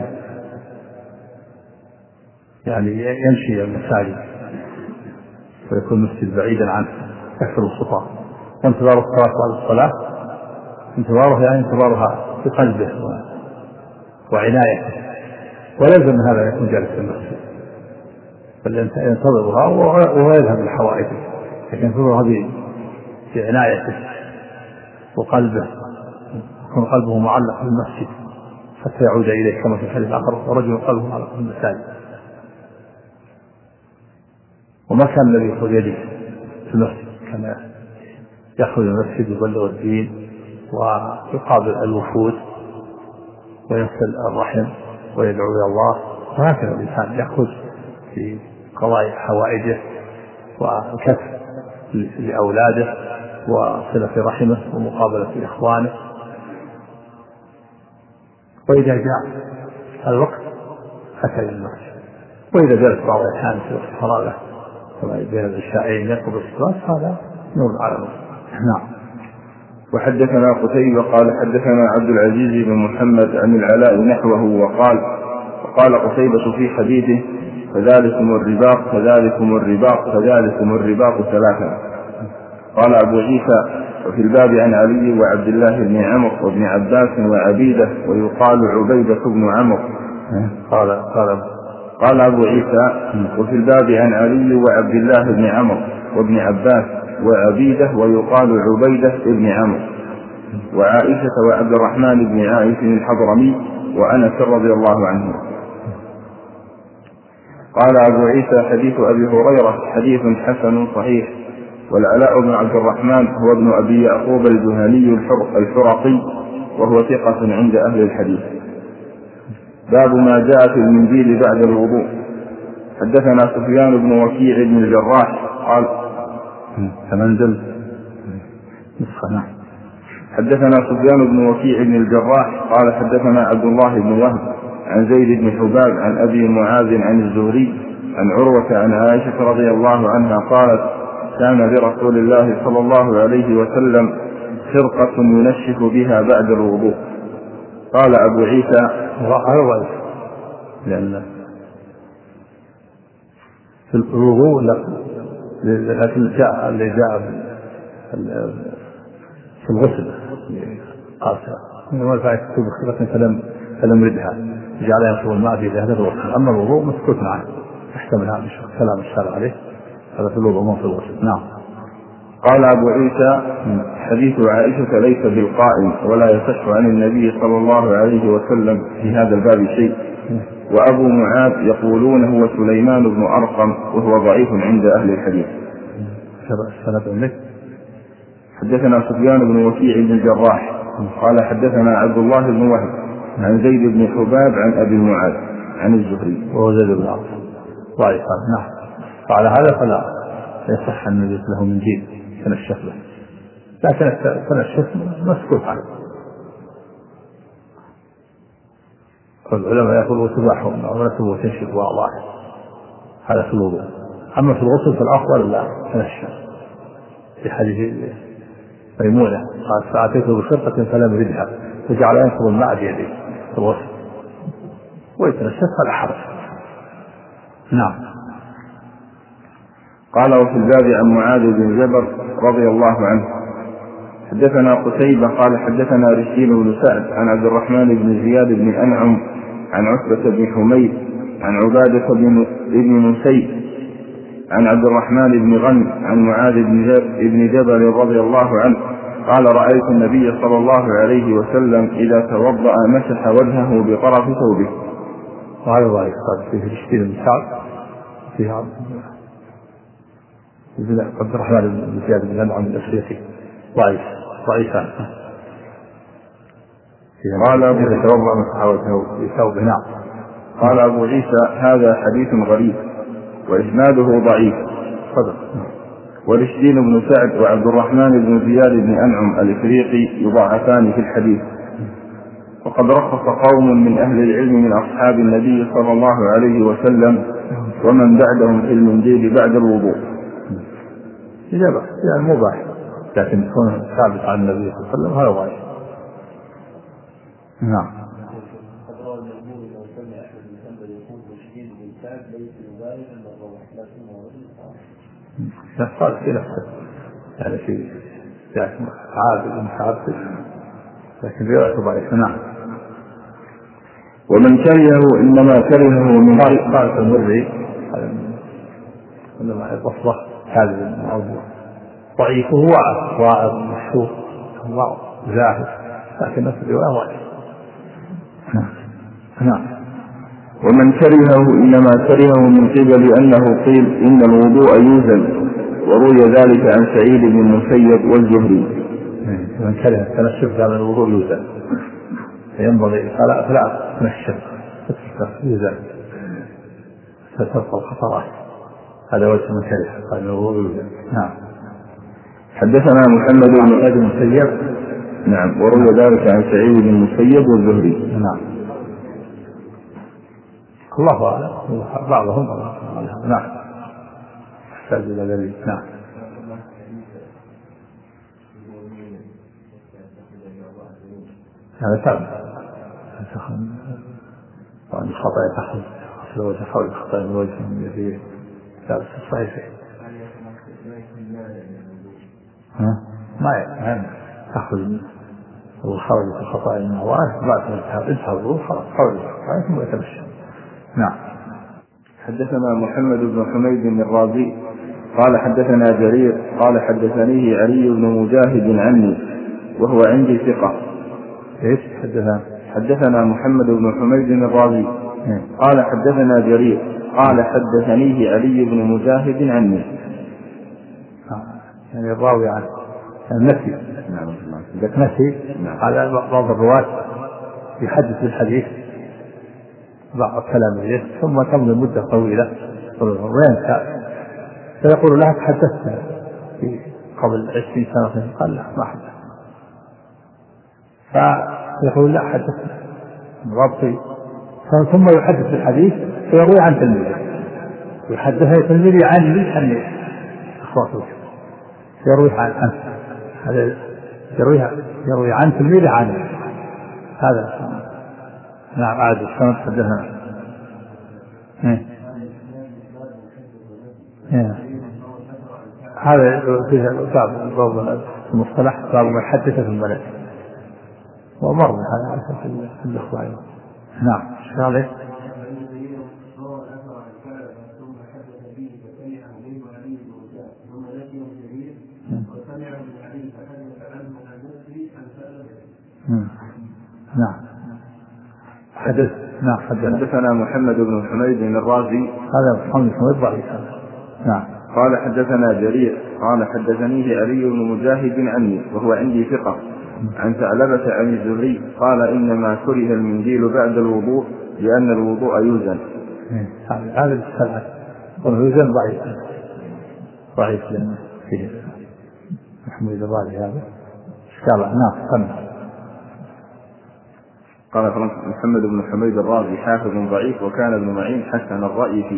Speaker 2: يعني يمشي إلى المساجد ويكون المسجد بعيدا عنه، يكثر الخطى. وانتظار الصلاة بعد الصلاة، انتظاره يعني انتظارها بقلبه وعنايته، ولازم من هذا يكون جالس في المسجد، بل ينتظرها ويذهب لحوائجه، لكن ينتظرها بعنايته وقلبه، يكون قلبه معلق بالمسجد حتى يعود إليه، كما في الحديث الآخر: ورجل قلبه معلق بالمساجد. وما كان الذي يأخذ يده في المسجد، كان يأخذ المسجد يبلغ الدين ويقابل الوفود ويصل الرحم ويدعو إلى الله. وهكذا الإنسان يأخذ في قضاء حوائجه وكف لأولاده وصلة رحمه ومقابلة إخوانه. وإذا جاء الوقت أتى إلى المسجد، وإذا جلس بعض الأحيان في وقت فراغه كما بين العشاءين يقضي الصلاة، هذا نور على نور. نعم.
Speaker 4: وحدثنا قتيبة قال حدثنا عبد العزيز بن محمد عن العلاء نحوه وقال قتيبة في حديثه: فذلكم الرباط فذلكم الرباط فذلكم الرباط ثلاثا. قال أبو عيسى: وفي الباب عن علي وعبد الله بن عمرو وابن عباس وعبيدة ويقال عبيدة بن عمرو. قال أبو عيسى: وفي الباب عن علي وعبد الله بن عمرو وابن عباس وعبيدة ويقال عبيدة بن عمرو وعائشة وعبد الرحمن بن عائف الحضرمي وأنس رضي الله عنه. قال أبو عيسى: حديث أبي هريرة حديث حسن صحيح. والعلاء بن عبد الرحمن هو ابن أبي يعقوب الجهني الحرقي، وهو ثقة عند أهل الحديث. باب ما جاء في المنديل بعد الوضوء. حدثنا سفيان بن وكيع بن الجراح قال: حدثنا سفيان بن وكيع بن الجراح قال حدثنا عبد الله بن وهب عن زيد بن حباب عن أبي معاذ عن الزهري عن عروة عن عائشة رضي الله عنها قالت: كان لرسول الله صلى الله عليه وسلم خرقة ينشف بها بعد الوضوء. قال أبو عيسى:
Speaker 2: لأن في الوضوء لكن جاء في الغسل قاسها ما فعلت بخرقة فلم يردها، جعل ينصب الماء في هذا الوصف. أما الوضوء مسكوت عنه، يحتمل هذا كلام الشارع عليه، هذا في الوضوء ما في الوصف. نعم.
Speaker 4: قال أبو عيسى: حديث عائشة ليس بالقائم، ولا يصح عن النبي صلى الله عليه وسلم في هذا الباب شيء. وأبو معاذ يقولون هو سليمان بن أرقم، وهو ضعيف عند أهل الحديث. حدثنا سفيان بن وكيع بن الجراح قال حدثنا عبد الله بن وهب عن زيد بن حباب عن أبي معاذ عن الزهري،
Speaker 2: وهو زيد بن أرقم ضعيف. نعم. فعلى هذا فلا يصح أن يجد له من جيل تنشف له، لكن التنشف مسكوت عنه. العلماء يقولوا تباحهم ونسبوا وتنشف الله، هذا في الوضوء. أما في الغسل فالأفضل لا تنشف، في حديث ميمونة قال: فأتيته بخرقة فلم يردها، فجعل ينصب الماء بيده في الغسل ويتنشف فلا حرج. نعم.
Speaker 4: قال: وفي الباب عن معاذ بن جبر رضي الله عنه. حدثنا قتيبة قال حدثنا رشيد بن سعد عن عبد الرحمن بن زياد بن أنعم عن عتبة بن حميد عن عبادة بن نسيب عن عبد الرحمن بن غنم عن معاذ بن جبل رضي الله عنه قال: رأيت النبي صلى الله عليه وسلم إذا توضأ مسح وجهه بطرف ثوبه.
Speaker 2: وهذا ضعيف. فيه رشيد بن سعد فيها عبد الرحمن بن زياد بن أنعم الأفريقي ضعيفان.
Speaker 4: قال يتوضأ من صحابته.
Speaker 2: نعم.
Speaker 4: قال أبو عيسى هذا حديث غريب وإسناده ضعيف.
Speaker 2: صدق.
Speaker 4: ورشدين بن سعد وعبد الرحمن بن زياد بن أنعم الإفريقي يضعفان في الحديث. وقد رخص قوم من أهل العلم من أصحاب النبي صلى الله عليه وسلم ومن بعدهم في المنديل بعد الوضوء.
Speaker 2: إجابة يعني مباح، لكن يكون ثابت عن النبي صلى الله عليه وسلم هذا ضعيف. نعم.
Speaker 3: قد روى المأمون لو سمع أحمد بن حنبل يقول رشدين بن سعد ليس يبالغ أن الروح لكنه رجل
Speaker 2: صالح في نفسه يعني في عادل متعبد لكن روايته ضعيفة. نعم.
Speaker 4: ومن كرهه إنما كرهه من
Speaker 2: قال المري إنما البصرة هذا الموضوع ضعيف هو واعظ مشهور الله زاهد لكن نفس الرواية ضعيف. نعم.
Speaker 4: ومن كرهه إنما كرهه من قبل أنه قيل إن الوضوء يوزن، وروي ذلك عن سعيد بن المسيب والزهري.
Speaker 2: من كره التنشف هذا الوضوء يوزن ينبغي فلا تنشف يوزن ستبقى الخطرات. هذا وجه من كره قال الوضوء يوزن. نعم.
Speaker 4: حدثنا محمد بن
Speaker 2: المسيب.
Speaker 4: نعم. وروي ذلك عن سعيد بن المسيب والزهري.
Speaker 2: نعم. الله أعلم بعضهم نعم يحتاج إلى دليل. نعم. هذا ثابت وأن الخطأ تحصل في الوجه حول الخطأ من وجه من يديه ثابت الصحيح. ما تأخذ الخرج في الخطأ من الله بعد انتهى الظروف خرج الخطأ ثم يتمشى. نعم.
Speaker 4: حدثنا محمد بن حميد الرازي قال حدثنا جرير قال حدثنيه علي بن مجاهد عني وهو عندي ثقة.
Speaker 2: ايش
Speaker 4: حدثنا محمد بن حميد الرازي قال حدثنا جرير قال حدثنيه علي بن مجاهد عني.
Speaker 2: يعني الراوي عنه النفي.
Speaker 4: نعم.
Speaker 2: إذا نفي على بعض الرواة يحدث الحديث بعض كلامه ثم تمضي مدة طويلة وينسى فيقول لها تحدثت في قبل 20 سنة قال لا ما حدث فيقول لا حدثنا ربطي ثم يحدث الحديث فيروي عن تلميذه يحدث تلميذه عني أخواته يروي عنه هذا يروي عن تلميذه عنه هذا. نعم. عاد السنة حدثنا هذا فيها باب المصطلح باب ما حدث في البلد ومر هذا في الإخوة. نعم. شغله. نعم.
Speaker 4: حدثنا محمد بن حميد الرازي
Speaker 2: هذا محمد بن حميد ضعيف. نعم.
Speaker 4: قال حدثنا جرير قال حدثنيه علي بن مجاهد عني وهو عندي ثقة عن ثعلبة عن الزهري قال إنما كره المنديل بعد الوضوء لأن الوضوء يوزن.
Speaker 2: هذا السبعة واليوزن ضعيف لأنه فيه محمود الرازي هذا إشكال. نعم.
Speaker 4: قال محمد بن حميد الرازي حافظ ضعيف وكان ابن معين حسن الرأي فيه.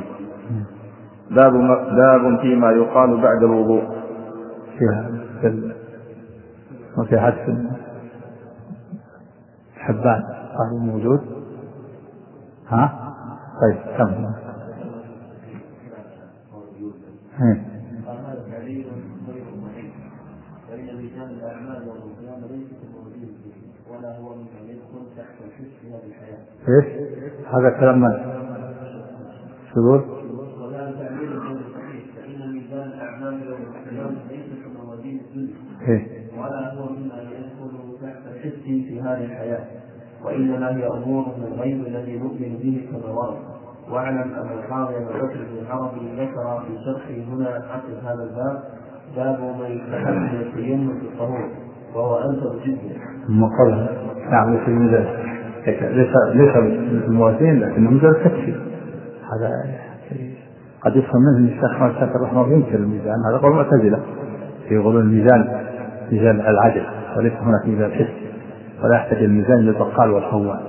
Speaker 4: باب فيما يقال بعد الوضوء.
Speaker 2: وفي حدث حبان قال موجود. طيب كم
Speaker 3: ولا هو من أن يدخل تحت الحس في هذه الحياة.
Speaker 2: ايش هذا كلام من شذوذ؟
Speaker 3: ولا تعليل غير صحيح فإن ميزان الأعمال يوم القيامة ليس كموازين الدنيا ولا هو مما يدخل تحت الحس في هذه الحياة وإنما هي أمور من الغيب الذي نؤمن به كما ورد واعلم أن القاضي أبا بكر بن عربي ذكر في شرحه هنا عقب هذا الباب باب من يستحب من التيمم في الطهور وهو أنسب جدا.
Speaker 2: مقالة نعم في الميزان ليس الموازين لكنه ميزان تكفي. هذا قد يفهم منه الشيخ ما شاكر رحمه الله ينكر الميزان، هذا قول معتزلة يقولون الميزان ميزان العدل وليس هناك ميزان حس، ولا يحتاج الميزان للبقال والخوان.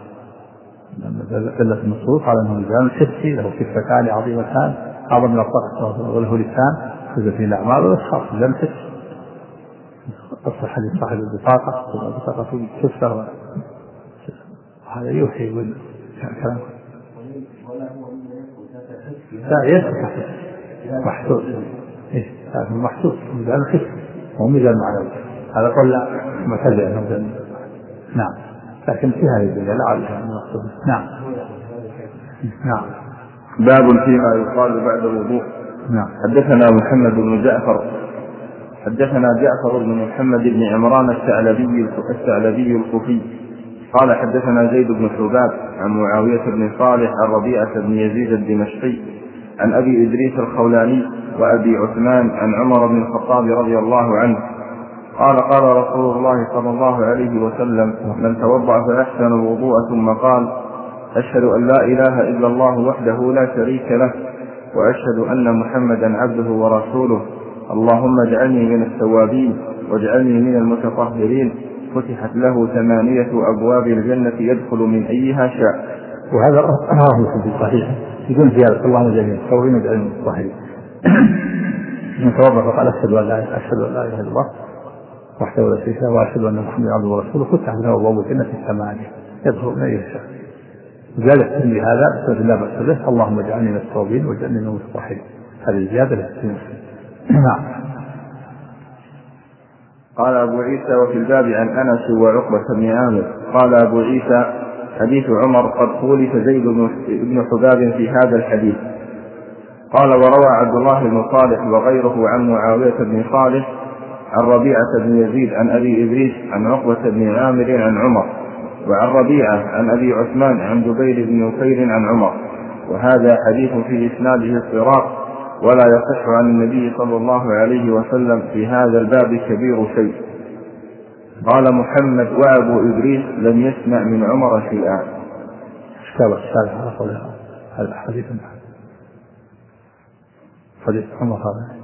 Speaker 2: دلت النصوص على انه ميزان حسي له كفتان عظيمتان اعظم من الطاقه وله لسان يخرج فيه الاعمال والاشخاص، ميزان حسي. قصة حديث صاحب البطاقة والبطاقة كفة وهذا يوحي كلام لا يسكت محسوس. هذا محسوس ميزان حسي هو ميزان معنوي، هذا قول لا معتزلة. نعم لكن في هذه الدنيا لعلها المقصود. نعم. نعم.
Speaker 1: باب فيما يقال بعد الوضوء.
Speaker 2: نعم.
Speaker 1: حدثنا محمد بن جعفر حدثنا جعفر بن محمد بن عمران الثعلبي الكوفي قال حدثنا زيد بن حباب عن معاوية بن صالح عن ربيعة بن يزيد الدمشقي عن أبي إدريس الخولاني وأبي عثمان عن عمر بن الخطاب رضي الله عنه قال قال رسول الله صلى الله عليه وسلم من توضأ فأحسن الوضوء ثم قال أشهد أن لا إله إلا الله وحده لا شريك له وأشهد أن محمدا عبده ورسوله اللهم اجعلني من التوابين واجعلني من المتطهرين فتحت له 8 أبواب الجنة يدخل من أيها شاء.
Speaker 2: وهذا راه في الصحيح يقول زيادة اللهم اجعلني من التوابين واجعلني من المتطهرين. من توضأ فقال أشهد أن لا إله إلا الله وحده لا شريك له واشهد ان محمدا عبده ورسوله فتح له ابواب الجنه 8 يدخل من يشاء. زادت في هذا بسم الله ما به اللهم اجعلني من التوابين واجعلني من المتطهرين. هذه زياده للتسليم. نعم.
Speaker 1: قال أبو عيسى وفي الباب عن أنس وعقبة بن عامر قال أبو عيسى حديث عمر قد خولف زيد بن حباب في هذا الحديث. قال وروى عبد الله بن صالح وغيره عن معاوية بن صالح عن ربيعة بن يزيد عن أبي إدريس عن عقبة بن عامر عن عمر وعن ربيعة عن أبي عثمان عن جبير بن نفير عن عمر وهذا حديث في إسناده اضطراب ولا يصح عن النبي صلى الله عليه وسلم في هذا الباب كبير شيء. قال محمد وأبو إدريس لم يسمع من عمر شيئا.
Speaker 2: هذا حديث عمر هذا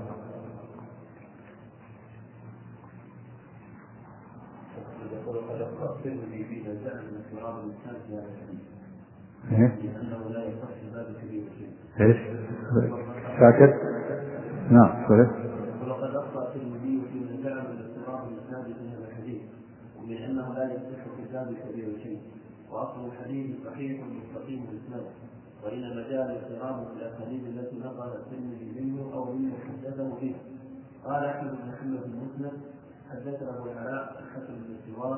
Speaker 2: ايش؟ ساكت؟ نعم صحيح.
Speaker 3: ولقد أخطأ الترمذي في من جعل الاضطراب الإسناد في هذا الحديث ومن أنه لا يصح في باب كبير شيء وأصل الحديث صحيح مستقيم الإسناد وإنما جاء الاضطراب في الأسانيد التي نقل الترمذي منه أو منه حدثه به. قال أحمد بن محمد المسند حدثنا أبو العلاء الحسن بن السوار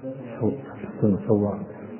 Speaker 3: حدثنا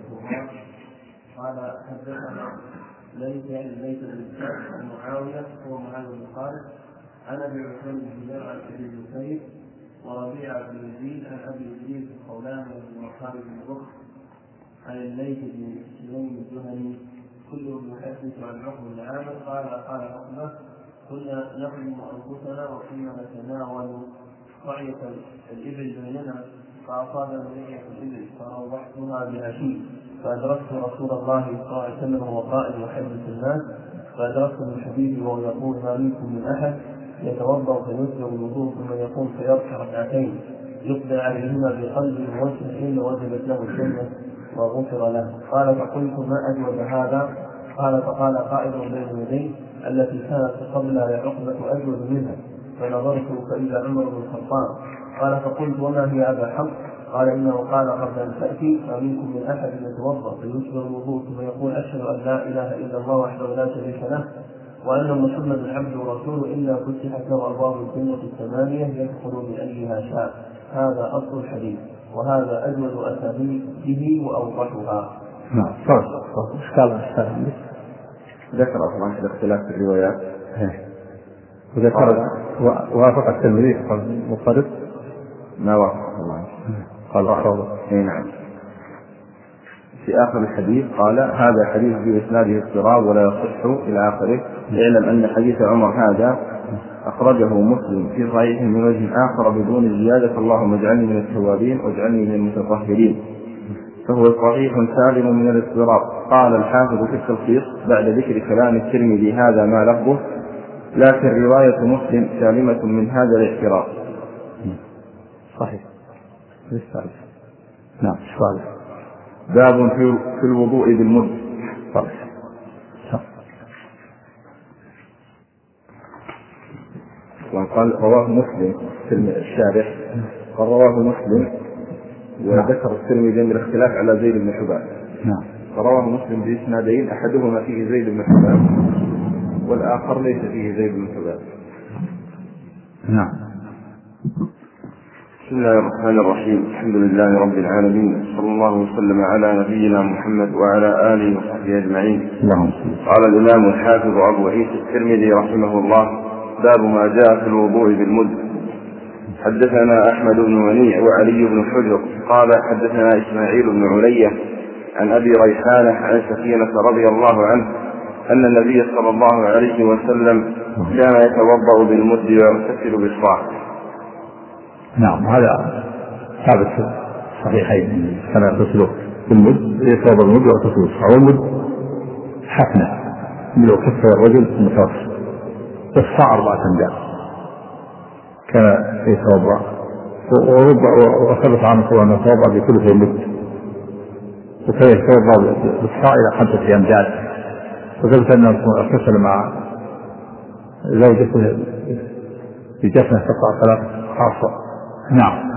Speaker 3: قال حدثنا ليس بن عن معاوية هو معاوية بن خالد عن أبي عثمان بن هلال عن أبي المسيب وربيعة بن يزيد عن أبي إدريس الخولاني بن وقار بن بكر عن الليث بن سليم الجهني كلهم يحدث عن عقبة بن عامر قال عقبة كنا نخدم أنفسنا وكنا نتناول رعية الإبل بيننا فأصابنا رعية الإبل فروحتها بالعشي فأدركت رسول الله صلى الله عليه وسلم وهو قائم يحدث الناس فأدركت من حبيبي وهو يقول ما منكم من أحد يتوضأ فيسبغ الوضوء ثم يقوم فيركع ركعتين يقبل عليهما بقلب وجه إلا وجبت له الجنة وغفر له. قال فقلت ما أجوز هذا؟ قال فقال قائد بين يديه التي كانت قبلها يا عقبة أجوز منها فنظرت فإذا عمر بن الخطاب. قال فقلت وما هي أبا حفص؟ قال إنه قال قبل أن تأتي فمنكم من أحد يتوضأ فيسبغ الوضوء ثم يقول أشهد أن لا إله إلا الله وحده لا شريك له وأن محمدا عبده ورسوله إلا فتحت له أبواب الجنة 8 يدخل بأيها شاء. هذا أصل الحديث وهذا أجود أسانيده وأوضحها.
Speaker 2: نعم صار
Speaker 1: ذكر أصلا في اختلاف الروايات
Speaker 2: وذكر وافق الترمذي مضطرب
Speaker 1: ما وافق الله
Speaker 2: قال أخوض.
Speaker 1: نعم.
Speaker 4: في آخر الحديث قال هذا حديث في إسناده اضطراب ولا يصح إلى آخره. اعلم أن حديث عمر هذا أخرجه مسلم في صحيحه من وجه آخر بدون زيادة اللهم اجعلني من التوابين واجعلني من المتطهرين، فهو صحيح سالم من الاضطراب. قال الحافظ في التلخيص بعد ذكر كلام الترمذي هذا ما لفظه، لكن رواية مسلم سالمة من هذا الاعتراض.
Speaker 2: صحيح. نعم.
Speaker 4: باب في الوضوء بالمد. وقال رواه مسلم في الشارح، قال رواه مسلم وذكر الترمذي من الاختلاف على زيد بن حباب.
Speaker 2: نعم.
Speaker 4: فرواه مسلم بإسنادين أحدهما فيه زيد بن حباب والآخر ليس فيه زيد بن حباب.
Speaker 2: نعم.
Speaker 1: بسم الله الرحمن الرحيم. الحمد لله رب العالمين، صلى الله وسلم على نبينا محمد وعلى آله وصحبه أجمعين. قال الإمام الحافظ أبو عيسى الترمذي رحمه الله: باب ما جاء في الوضوء بالمد. حدثنا أحمد بن منيع وعلي بن حجر قال حدثنا إسماعيل بن علية عن أبي ريحانة عن سفينة رضي الله عنه أن النبي صلى الله عليه وسلم كان يتوضأ بالمد ويغتسل بالصاع.
Speaker 2: نعم، هذا ثابت في الصحيحين، كان يغتسل بالمد، يتوضأ بالمد ويغتسل بالصاع. والمد حفنة لو كف الرجل المتوسط، والصاع 4 أمداد كان يتوضأ. وثبت عنه صلى الله عليه وسلم يتوضأ بكل شيء مد، وكان يتوضأ بالصاع إلى 5 أمداد. وثبت أنه اغتسل مع زوجته بجفنة تقطع 3 خاصة. نعم.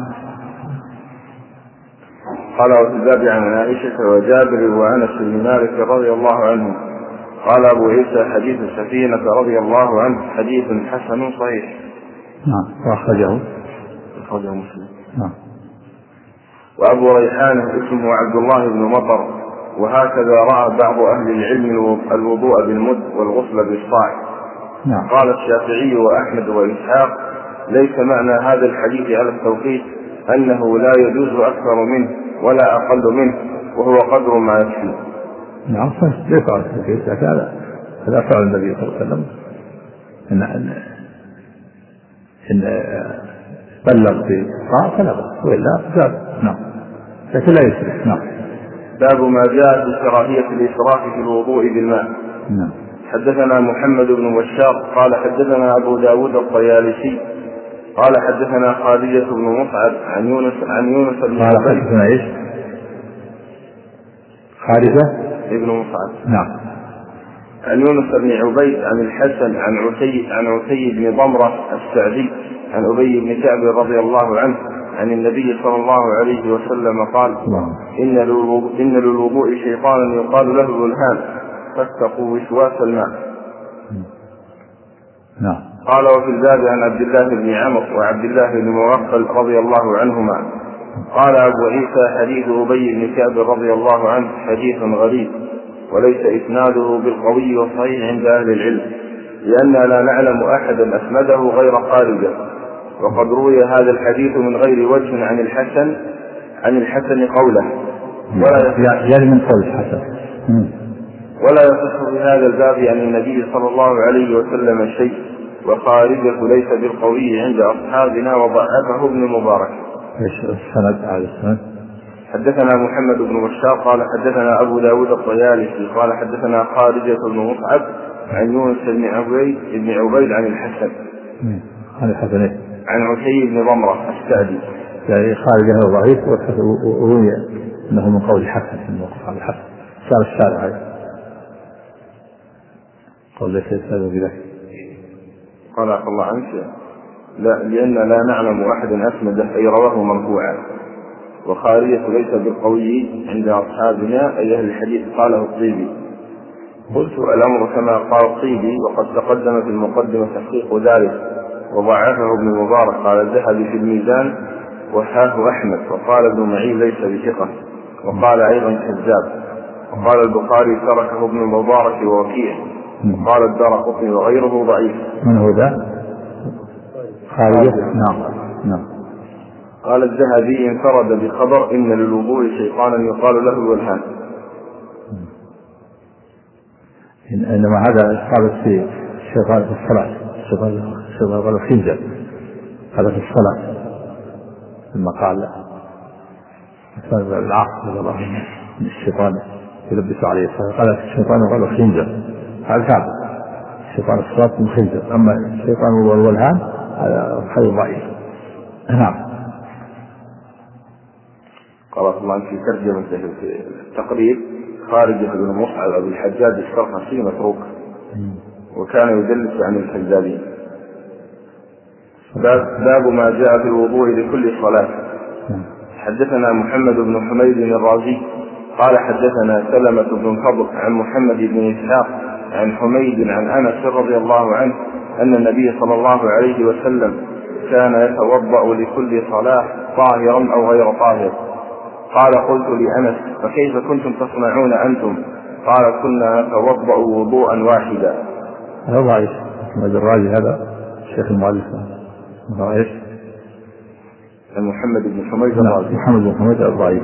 Speaker 1: قال: وفي الباب عن عائشة وجابر وأنس بن مالك رضي الله عنهم. قال أبو عيسى: حديث سفينة رضي الله عنه حديث حسن صحيح.
Speaker 2: نعم. وأخرجه
Speaker 1: مسلم.
Speaker 2: نعم.
Speaker 1: وأبو ريحانة اسمه عبد الله بن مطر، وهكذا رأى بعض أهل العلم الوضوء بالمد والغسل بالصاع.
Speaker 2: نعم.
Speaker 1: قال الشافعي وأحمد وإسحاق: ليس معنى هذا الحديث على التوقيت أنه لا يجوز أكثر منه ولا أقل منه، وهو قدر ما يكفي.
Speaker 2: نعم. ليس على التوقيت، لكن هذا فعل النبي صلى الله عليه وسلم إن بلغ في الصاع فلا بأس، وإلا زاد. نعم. لكن لا يسرف. نعم.
Speaker 1: باب ما جاء في كراهية الإسراف في الوضوء بالماء.
Speaker 2: نعم.
Speaker 1: حدثنا محمد بن بشار قال حدثنا أبو داود الطيالسي قال حدثنا خارجة بن مصعب عن يونس بن
Speaker 2: قال حدثنا ايش؟ خارجة
Speaker 1: ابن مصعب.
Speaker 2: نعم.
Speaker 1: عن يونس بن عبيد عن الحسن عن عتي بن ضمرة السعدي عن أبي بن كعب رضي الله عنه عن النبي صلى الله عليه وسلم قال: إن للوضوء شيطانا يقال له الولهان فاتقوا وسواس الماء.
Speaker 2: نعم.
Speaker 1: قال: وفي الباب عن عبد الله بن عمرو وعبد الله بن مغفل رضي الله عنهما. قال أبو عيسى: حديث أبي بن كعب رضي الله عنه حديث غريب، وليس إسناده بالقوي والصحيح عند أهل العلم، لأننا لا نعلم أحدا أسنده غير خارجة. وقد روي هذا الحديث من غير وجه عن الحسن قوله، ولا يصح في هذا الباب عن النبي صلى الله عليه وسلم شيء، وخارجة ليس بالقوي عند أصحابنا وضعفه ابن مبارك.
Speaker 2: ايش السند على السند؟
Speaker 1: حدثنا محمد بن بشار قال حدثنا أبو داود الطيالسي قال حدثنا خارجة بن مصعب عن يونس بن عبيد عن الحسن عن عتي بن ضمرة السعدي.
Speaker 2: يعني خارجة ضعيف وروي أنه من قول الحسن في الموقف على الحسن صار الشارع عليه قول ليس يستاذ بذلك.
Speaker 1: قال عفى الله عنك: لا، لأن لا نعلم أحدا أسنده أي رواه مرفوعا، وخارجة ليس بالقوي عند أصحابنا أي أهل الحديث. قاله الطيبي. قلت: الأمر كما قال الطيبي، وقد تقدم في المقدمة تحقيق ذلك وضعفه ابن مبارك. قال الذهبي في الميزان وحاه أحمد، وقال ابن معين ليس بثقة، وقال أيضا كذاب، وقال البخاري تركه ابن المبارك ووكيع، وقال الدارقطني وغيره ضعيف.
Speaker 2: من هو ذا؟ خارجة. نعم.
Speaker 1: قال الذهبي: انفرد بخبر إن للوضوء شيطانا يقال له الولهان.
Speaker 2: إنما هذا ثابت في الشيطان في الصلاة، الشيطان الخنزر هذا في الصلاة ثم قال العاص رضي الله عنه من الشيطان يلبس عليه الصلاة قال الشيطان قال خنزر، هذا ثابت الشيطان الصلاة من خنزر. أما الشيطان والولهان هذا خير ضعيف. نعم.
Speaker 1: قرأت الله في ترجمة التقريب خارجة بن مصعب أبو الحجاج السرخسي متروك وكان يدلس عن الكذابين. باب ما جاء في الوضوء لكل صلاة. حدثنا محمد بن حميد الرازي قال حدثنا سلمة بن الفضل عن محمد بن إسحاق عن حميد عن أنس رضي الله عنه أن النبي صلى الله عليه وسلم كان يتوضأ لكل صلاة طاهرا أو غير طاهر. قال قلت لأنس فكيف كنتم تصنعون أنتم؟ قال كنا نتوضأ وضوءا واحدا.
Speaker 2: هذا ضعيف محمد الرازي هذا الشيخ المؤلف ضعيف.
Speaker 1: محمد بن حميد الرازي
Speaker 2: محمد بن حميد الضعيف.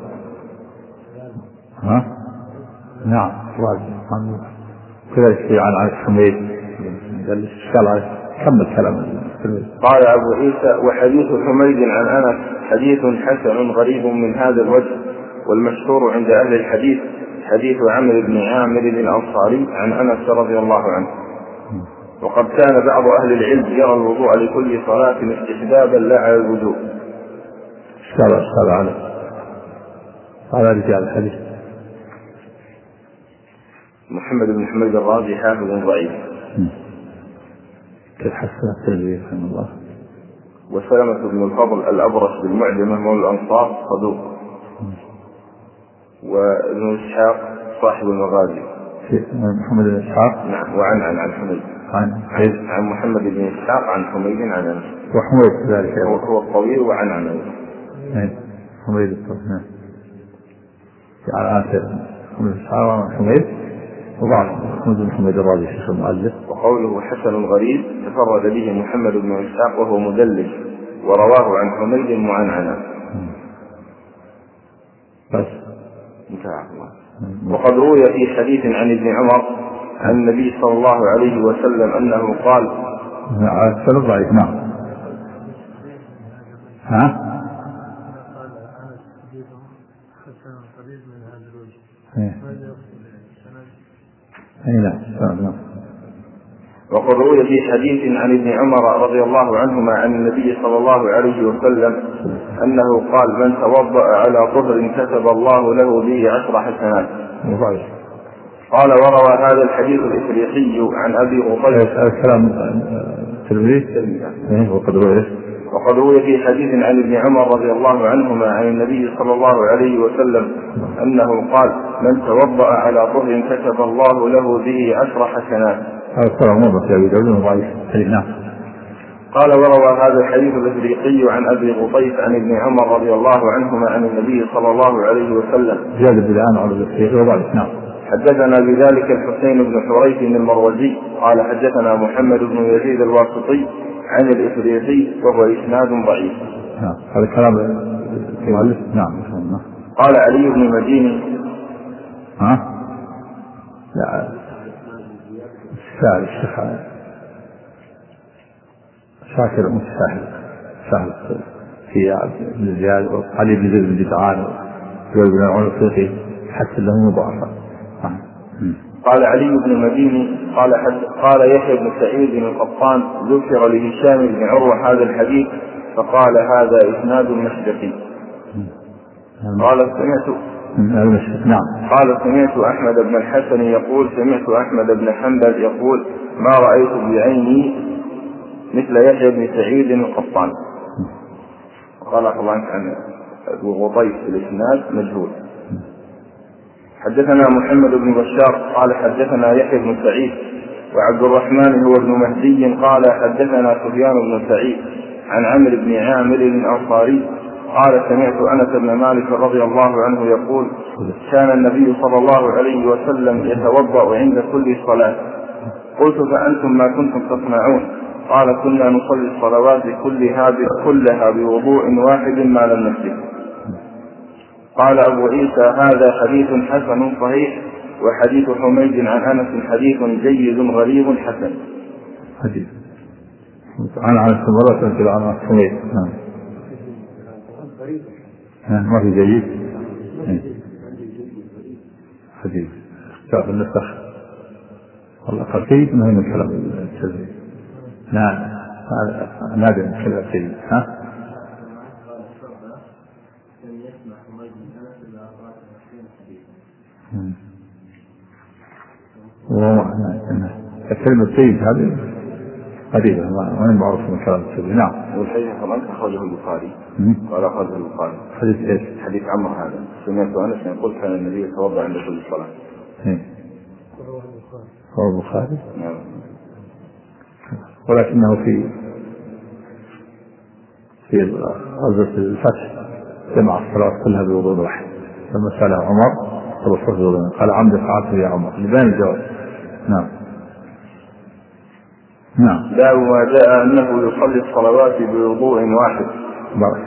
Speaker 2: ها نعم الرازي كذلك في عن حميد قال اشكال عليه كمل كلام.
Speaker 1: قال أبو عيسى وحديث حميد عن أنس حديث حسن غريب من هذا الوجه، والمشهور عند أهل الحديث حديث عمرو بن عامر الأنصاري عن أنس رضي الله عنه. وقد كان بعض أهل العلم يرى الوضوء لكل صلاة استحبابا لا على الوجوب.
Speaker 2: اشكال على رجال الحديث.
Speaker 1: محمد بن حميد الرازي حافظ ضعيف.
Speaker 2: حسن التلبية رحمه الله.
Speaker 1: وسلمة بن الفضل الأبرش بالمعجمة مولى الأنصار صدوق. وابن إسحاق صاحب المغازي.
Speaker 2: محمد بن إسحاق.
Speaker 1: نعم. وعن حميد. عن محمد بن إسحاق عن حميد عن أنس.
Speaker 2: وحميد كذلك
Speaker 1: هو الطويل وعن حميد.
Speaker 2: حميد الطويل. على آخر محمد بن إسحاق وعن حميد وبعض محمد بن حميد الرازي شيخ المؤلف.
Speaker 1: وقوله حسن غريب تفرد به محمد بن إسحاق وهو مدلس ورواه عن حميد معنعنا.
Speaker 2: بس
Speaker 1: انتهى. وقد روي في حديث عن ابن عمر عن النبي صلى الله عليه وسلم أنه قال
Speaker 2: سنة ضعيف. نعم. ها
Speaker 1: وقد روي في حديث عن ابن عمر رضي الله عنهما عن النبي صلى الله عليه وسلم أنه قال من توضأ على طهر كتب الله له به 10 حسنات. قال وروى هذا الحديث الإفريقي عن أبي غطيف.
Speaker 2: الكلام
Speaker 1: وقد روي في حديث عن ابن عمر رضي الله عنهما عن النبي صلى الله عليه وسلم أنه قال من توضأ على طهر كتب الله له به 10 حسنات.
Speaker 2: هذا الكلام مضى في أبي داود ضعيف.
Speaker 1: قال وروى هذا الحديث الإفريقي عن أبي غطيف عن ابن عمر رضي الله عنهما عن النبي صلى الله عليه وسلم
Speaker 2: زاد بالآن على الإفريقي وضعيف. نعم.
Speaker 1: حدثنا بذلك الحسين بن حريث المروزي قال حدثنا محمد بن يزيد الواسطي عن الإفريقي وهو إسناد ضعيف.
Speaker 2: هذا كلام المؤلف. نعم.
Speaker 1: قال علي بن مديني
Speaker 2: لا الشيخ شاكر سهل في ابن زياد وعلي بن زيد بن جدعان وزيد بن العرفي حتى له مضاعفة.
Speaker 1: قال علي بن مديني قال يحيى بن سعيد بن القطان ذكر لهشام بن عروة هذا الحديث فقال هذا إسناد مشرقي. قال سمعت أحمد بن الحسن يقول سمعت أحمد بن حنبل يقول ما رأيت بعيني مثل يحيى بن سعيد القطان. قال طبعا عن أبو غطيف الإسناد مجهول. حدثنا محمد بن بشار قال حدثنا يحيى بن سعيد وعبد الرحمن هو ابن مهدي قال حدثنا سفيان بن سعيد عن عمرو بن عامر الأنصاري قال سمعت أنس بن مالك رضي الله عنه يقول كان النبي صلى الله عليه وسلم يتوضأ عند كل صلاة. قلت فأنتم ما كنتم تصنعون؟ قال كنا نصلي الصلوات كلها بوضوء واحد ما لم نحدث. قال أبو عيسى هذا حديث حسن صحيح وحديث حميد عن أنس حديث جيد غريب حسن.
Speaker 2: حديث عن أنس مرة تنزل عن حميد. ما في جيد. حديث كتاب النسخ والله قصيد ما هي من كلام التزويد. نعم نادر من كلام التزويد. الكلمة الطيب هذه قريبة ما هي معروفة من كلام التزويد. نعم.
Speaker 1: والحديث كمان أخرجه البخاري. قال أخرجه البخاري.
Speaker 2: حديث إيش؟
Speaker 1: حديث عمر هذا. سمعت أنس يقول كان النبي يتوضأ عند كل صلاة.
Speaker 2: هو البخاري.
Speaker 1: نعم.
Speaker 2: ولكنه في غزوة الفتح جمع الصلاة كلها بوضوء واحد. لما سأله عمر قال عمد فعلته يا عمر لبان الجواب. نعم. نعم.
Speaker 1: باب ما جاء أنه يصلي الصلوات بوضوء واحد.
Speaker 2: بارك.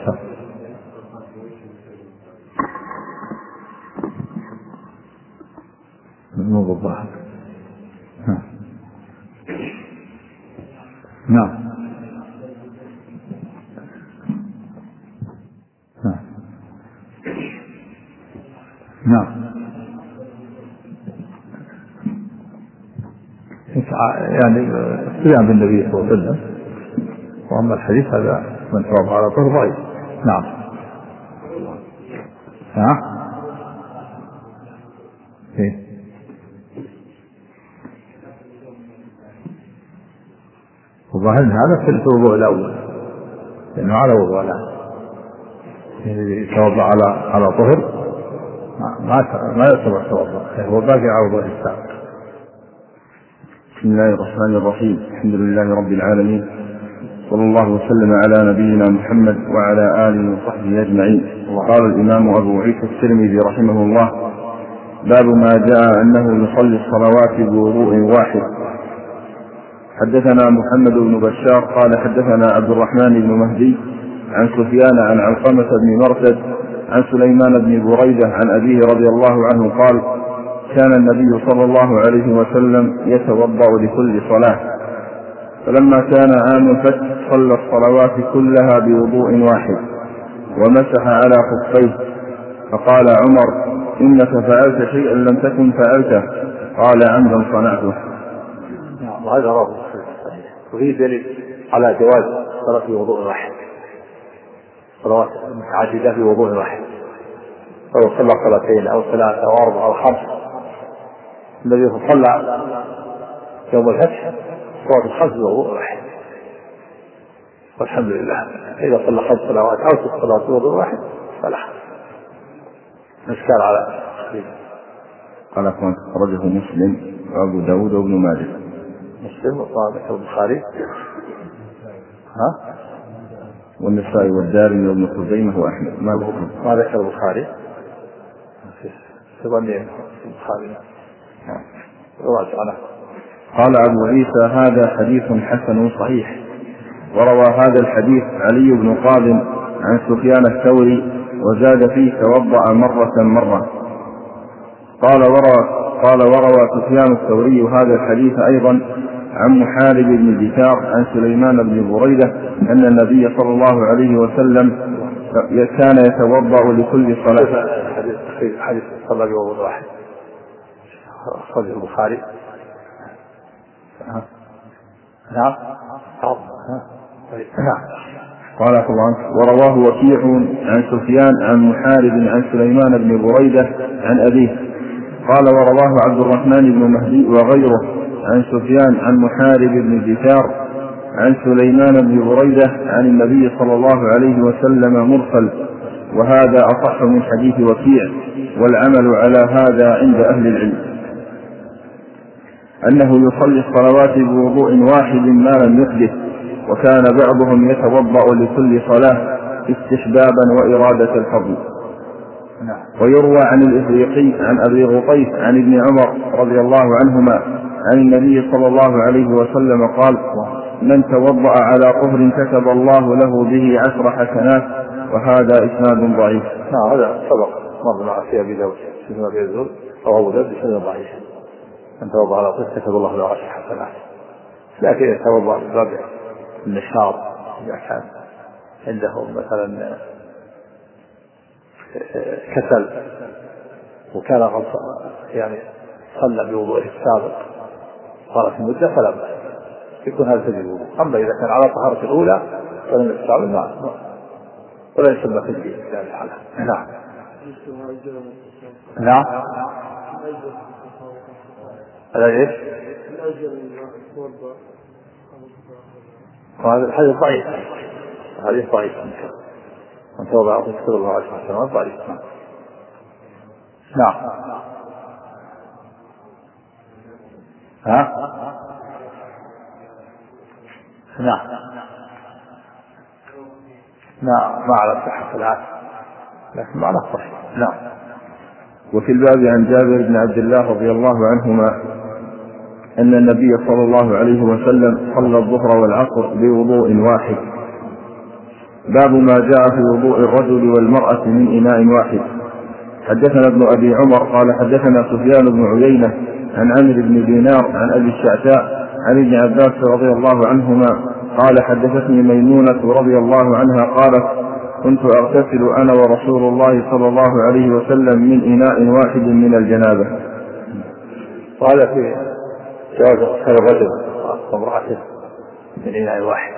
Speaker 2: مو بالظاهر. نعم. نعم. يعني استلام بالنبي صلى الله عليه وسلم. وأما الحديث هذا من توضأ على طهر ضعيف. نعم. إيه. وظاهر هذا في الوضوء الأول لأنه على وضوء الآن يتوضأ على طهر ما يعتبر توضأ هو باقي على وضوء السابق.
Speaker 1: بسم الله الرحمن الرحيم. الحمد لله رب العالمين صلى الله وسلم على نبينا محمد وعلى آله وصحبه أجمعين. قال الإمام أبو عيسى الترمذي رحمه الله باب ما جاء أنه يصلي الصلوات بوضوء واحد. حدثنا محمد بن بشار قال حدثنا عبد الرحمن بن مهدي عن سفيان عن علقمة بن مرثد عن سليمان بن بريدة عن أبيه رضي الله عنه قال كان النبي صلى الله عليه وسلم يتوضأ لكل صلاة فلما كان عام الفتح صلى الصلوات كلها بوضوء واحد ومسح على خفيه فقال عمر إنك فعلت شيئا لم تكن فعلته قال عمدا صنعته.
Speaker 2: وهذا رابط صحيح وفيه دليل على جواز صلاة بوضوء واحد صلوات متعددة في وضوء واحد فلو صلى صلاتين أو ثلاثة أو أربعة أو خمسة الذي صلى يوم الفتح صلاة الخمس بوضوء واحد والحمد لله. إذا صلى 5 صلوات أو 6 صلوات بوضوء واحد فلا نشكال على
Speaker 1: قال أخرجه مسلم وأبو داود وابن ماجه.
Speaker 2: مسلم وصحيح البخاري
Speaker 1: والنسائي والدارمي وابن خزيمة وأحمد.
Speaker 2: ما ذكر البخاري تظني البخاري.
Speaker 1: قال أبو عيسى هذا حديث حسن صحيح. وروى هذا الحديث علي بن قاضٍ عن سفيان الثوري وزاد فيه توضأ مرة. قال وروى سفيان الثوري هذا الحديث أيضا عن محارب بن دثار عن سليمان بن بريدة أن النبي صلى الله عليه وسلم كان يتوضأ لكل صلاة.
Speaker 2: حديث صلى بوضوء واحد أخرجه البخاري. نعم.
Speaker 1: قال الله ورواه وكيع عن سفيان عن محارب عن سليمان بن بريدة عن أبيه. قال ورواه عبد الرحمن بن مهدي وغيره عن سفيان عن محارب بن دثار عن سليمان بن بريدة عن النبي صلى الله عليه وسلم مرسل وهذا أصح من حديث وكيع والعمل على هذا عند أهل العلم أنه يصلي الصلوات بوضوء واحد ما لم يحدث وكان بعضهم يتوضأ لكل صلاة استحبابا وإرادة الفضل. ويروى عن الإفريقي عن أبي غطيف عن ابن عمر رضي الله عنهما عن النبي صلى الله عليه وسلم قال من توضأ على طهر كتب الله له به 10 حسنات وهذا إسناد ضعيف.
Speaker 2: هذا سبق مر مع في أبي داود رواه بسند ضعيف. من توضأ على طهر كتب الله له 10 حسنات. لكن إذا توضأ من باب النشاط إذا كان عنده مثلا كسل وكان يعني صلى بوضوءه السابق صارت المدة فلا بأس يكون هذا سبيل الوضوء. أما إذا كان على طهارة الأولى فلم يستعمل ولا يسمى في الدين في هذه الحالة. نعم. نعم. هذا ايش؟ وهذا الحديث ضعيف. الحديث ضعيف. من توضأ كتب الله 10 حسنات ضعيف. نعم. ها؟ نعم. ما على صحة العادة لكن معنى صحيح. نعم.
Speaker 1: وفي الباب عن جابر بن عبد الله رضي الله عنهما أن النبي صلى الله عليه وسلم صلى الظهر والعصر بوضوء واحد. باب ما جاء في وضوء الرجل والمرأة من إناء واحد. حدثنا ابن أبي عمر قال حدثنا سفيان بن عيينة عن عمرو بن دينار عن أبي الشعثاء عن ابن عباس رضي الله عنهما قال حدثتني ميمونة رضي الله عنها قالت كنت أغتسل أنا ورسول الله صلى الله عليه وسلم من إناء واحد من الجنابة.
Speaker 2: وهذا في جواز اغتسال الرجل وامرأته من إناء واحد.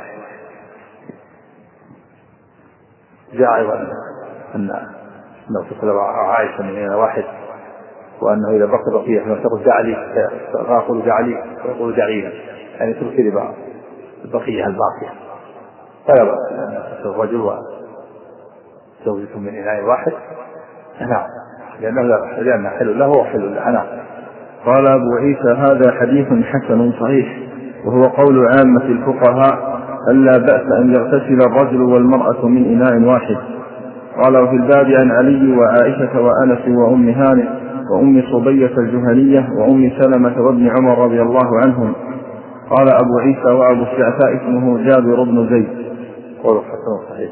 Speaker 2: جاء أيضا أنه اغتسل عائشة من إناء واحد وأنه إذا بقي بقية فلم تقل جعلي فأقول جعلي ويقول جعلينا يعني تركي لبعض البقية الباقية فلا بأس أن الرجل وزوجته من إناء واحد. نعم. لأنه حل له وحل له. نعم.
Speaker 1: قال أبو عيسى هذا حديث حسن صحيح وهو قول عامة الفقهاء ألا بأس أن يغتسل الرجل والمرأة من إناء واحد. قال وفي الباب عن علي وعائشة وأنس وأم هانئ وأم صبية الجهنية وأم سلمة وابن عمر رضي الله عنهم. قال أبو عيسى وأبو الشعثاء اسمه جابر بن زيد.
Speaker 2: قول حسن صحيح.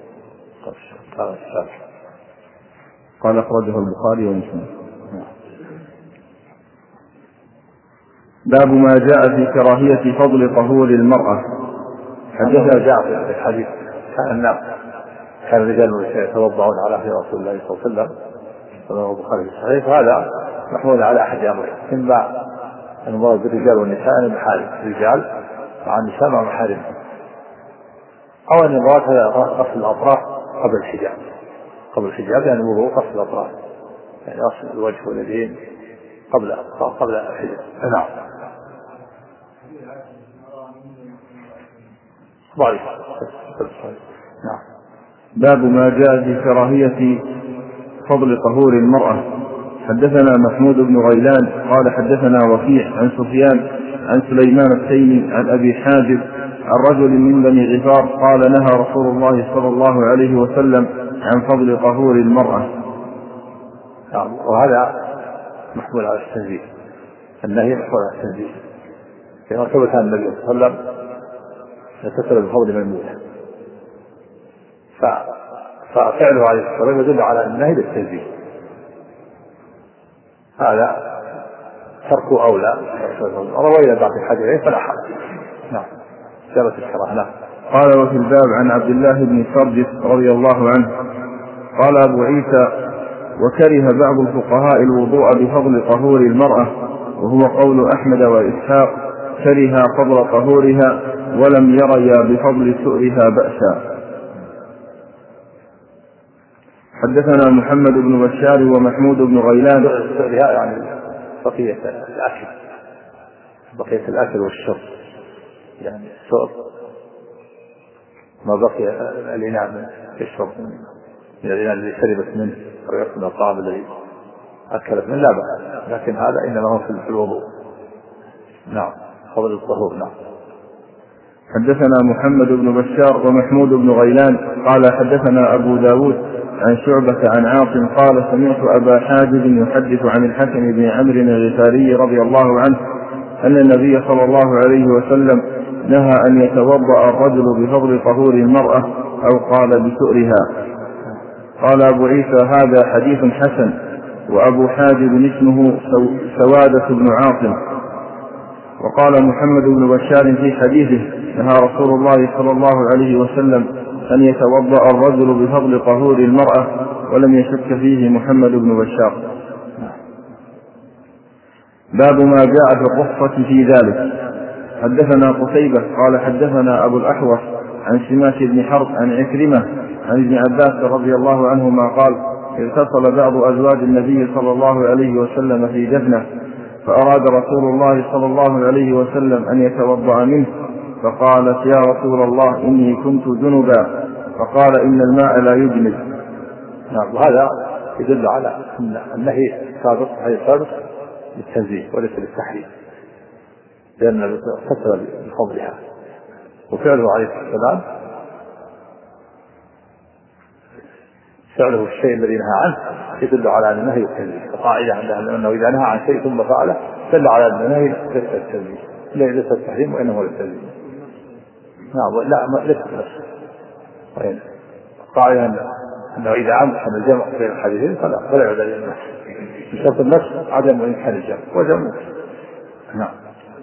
Speaker 1: قال أخرجه البخاري ومسلم. باب ما جاء في كراهية فضل طهور المرأة.
Speaker 2: حدثنا جاء في الحديث كان الرجال يتوضعون على عهد رسول الله صلى الله عليه وسلم رواه البخاري صحيح. هذا محمول على أحد أمرين إما المراد بالرجال والنساء المحارم الرجال مع النساء مع محارم أو أن المراد هذا غسل الأطراف قبل الحجاب يعني وضوء غسل الأطراف يعني غسل الوجه واليدين قبل الحجاب. نعم. ضعيف. نعم.
Speaker 1: باب ما جاء في كراهية فضل طهور المرأة. حدثنا محمود بن غيلان قال حدثنا وكيع عن سفيان عن سليمان التيمي عن أبي حازم عن رجل من بني غفار قال نهى رسول الله صلى الله عليه وسلم عن فضل طهور المرأة.
Speaker 2: وهذا محمول على التنزيه. النهي محمول على التنزيه كما ثبت عن النبي صلى الله عليه وسلم يتصل بفضل ميمونة ففعله عليه الصلاة والسلام يدل على النهي بالتنزيه. هذا تركه أولى روينا باقي الحديثين فلا حرج. نعم. جرت الكراهة. نعم.
Speaker 1: قال وفي الباب عن عبد الله بن سرجس رضي الله عنه قال أبو عيسى وكره بعض الفقهاء الوضوء بفضل طهور المرأة وهو قول أحمد وإسحاق كره فضل طهورها ولم يريا بفضل سؤرها بأسا. حدثنا محمد بن بشار ومحمود بن غيلان.
Speaker 2: سؤرها يعني بقية الأكل والشرب يعني السؤر ما بقي الإناء يشرب من الإناء الذي شربت منه أو يأكل الطعام الذي أكلت منه لا بأس لكن هذا إنما هو في الوضوء. نعم. فضل الطهور. نعم.
Speaker 1: حدثنا محمد بن بشار ومحمود بن غيلان قال حدثنا أبو داود عن شعبة عن عاصم قال سمعت أبا حاجب يحدث عن الحسن بن عمرو الغفاري رضي الله عنه أن النبي صلى الله عليه وسلم نهى أن يتوضأ الرجل بفضل طهور المرأة أو قال بسؤرها. قال أبو عيسى هذا حديث حسن
Speaker 4: وأبو حاجب اسمه سوادة بن عاصم. وقال محمد بن بشار في حديثه: نهى رسول الله صلى الله عليه وسلم أن يتوضأ الرجل بفضل طهور المرأة، ولم يشك فيه محمد بن بشار. باب ما جاء في الرخصة في ذلك. حدثنا قتيبة قال حدثنا أبو الأحوص عن سماك بن حرب عن عكرمة عن ابن عباس رضي الله عنهما قال: اغتسل بعض أزواج النبي صلى الله عليه وسلم في دفنه، فأراد رسول الله صلى الله عليه وسلم أن يتوضأ منه، فقالت: يا رسول الله إني كنت جنبا، فقال: إن الماء لا يجنب.
Speaker 2: نعم. وهذا يدل على أن النهي السابق للتنزيه وليس للتحريم، لأن اغتسل بفضلها، وفعله عليه السلام فعله الشيء الذي نهى عنه يدل على أن النهي التنزيه. القاعدة عندنا أنه إذا نهى عن شيء ثم فعله دل على أن النهي ليس التنزيه، ليس التحريم وإنه للتنزيه. نعم. لا ليس النفس. القاعدة أنه إذا أمكن الجمع بين الحديثين فلا يعود إلى النفس. بشرط النفس عدم إمكان الجمع وجمع. نعم.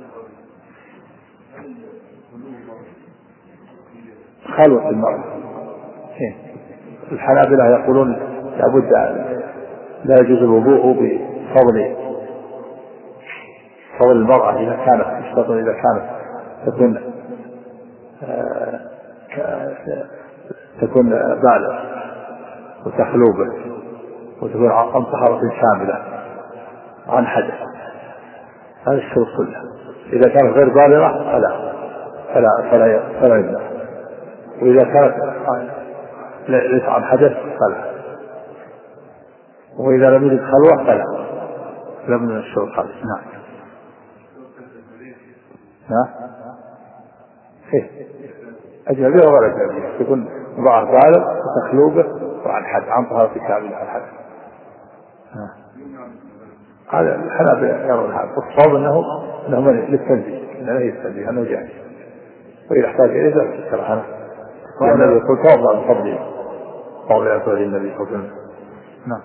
Speaker 2: خلوة المرأة. الحنابلة يقولون لابد لا يجوز الوضوء بفضل المرأة إذا كانت تكون بالغ وتخلو به وتكون عن طهارة شاملة عن حدث. هذا الشروط كلها. إذا كانت غير بالغة فلا يمنع، وإذا كانت ليس عن حدث فلا، وإذا لم يجد خلوة فلا من الشروط هذه. نعم. أجنبية وغير أجنبية تكون امرأة بالغ وتخلو به وعن حد عن طهارة كاملة عن حد. هذا الحنابلة يرون هذا، والصواب أنه للتنزيه، أنه يستنزيه أنه جاهز، وإذا احتاج إليه ذلك الكراهة. والنبي يقول: توضأ بفضل قول أزواج النبي صلى الله عليه وسلم. نعم.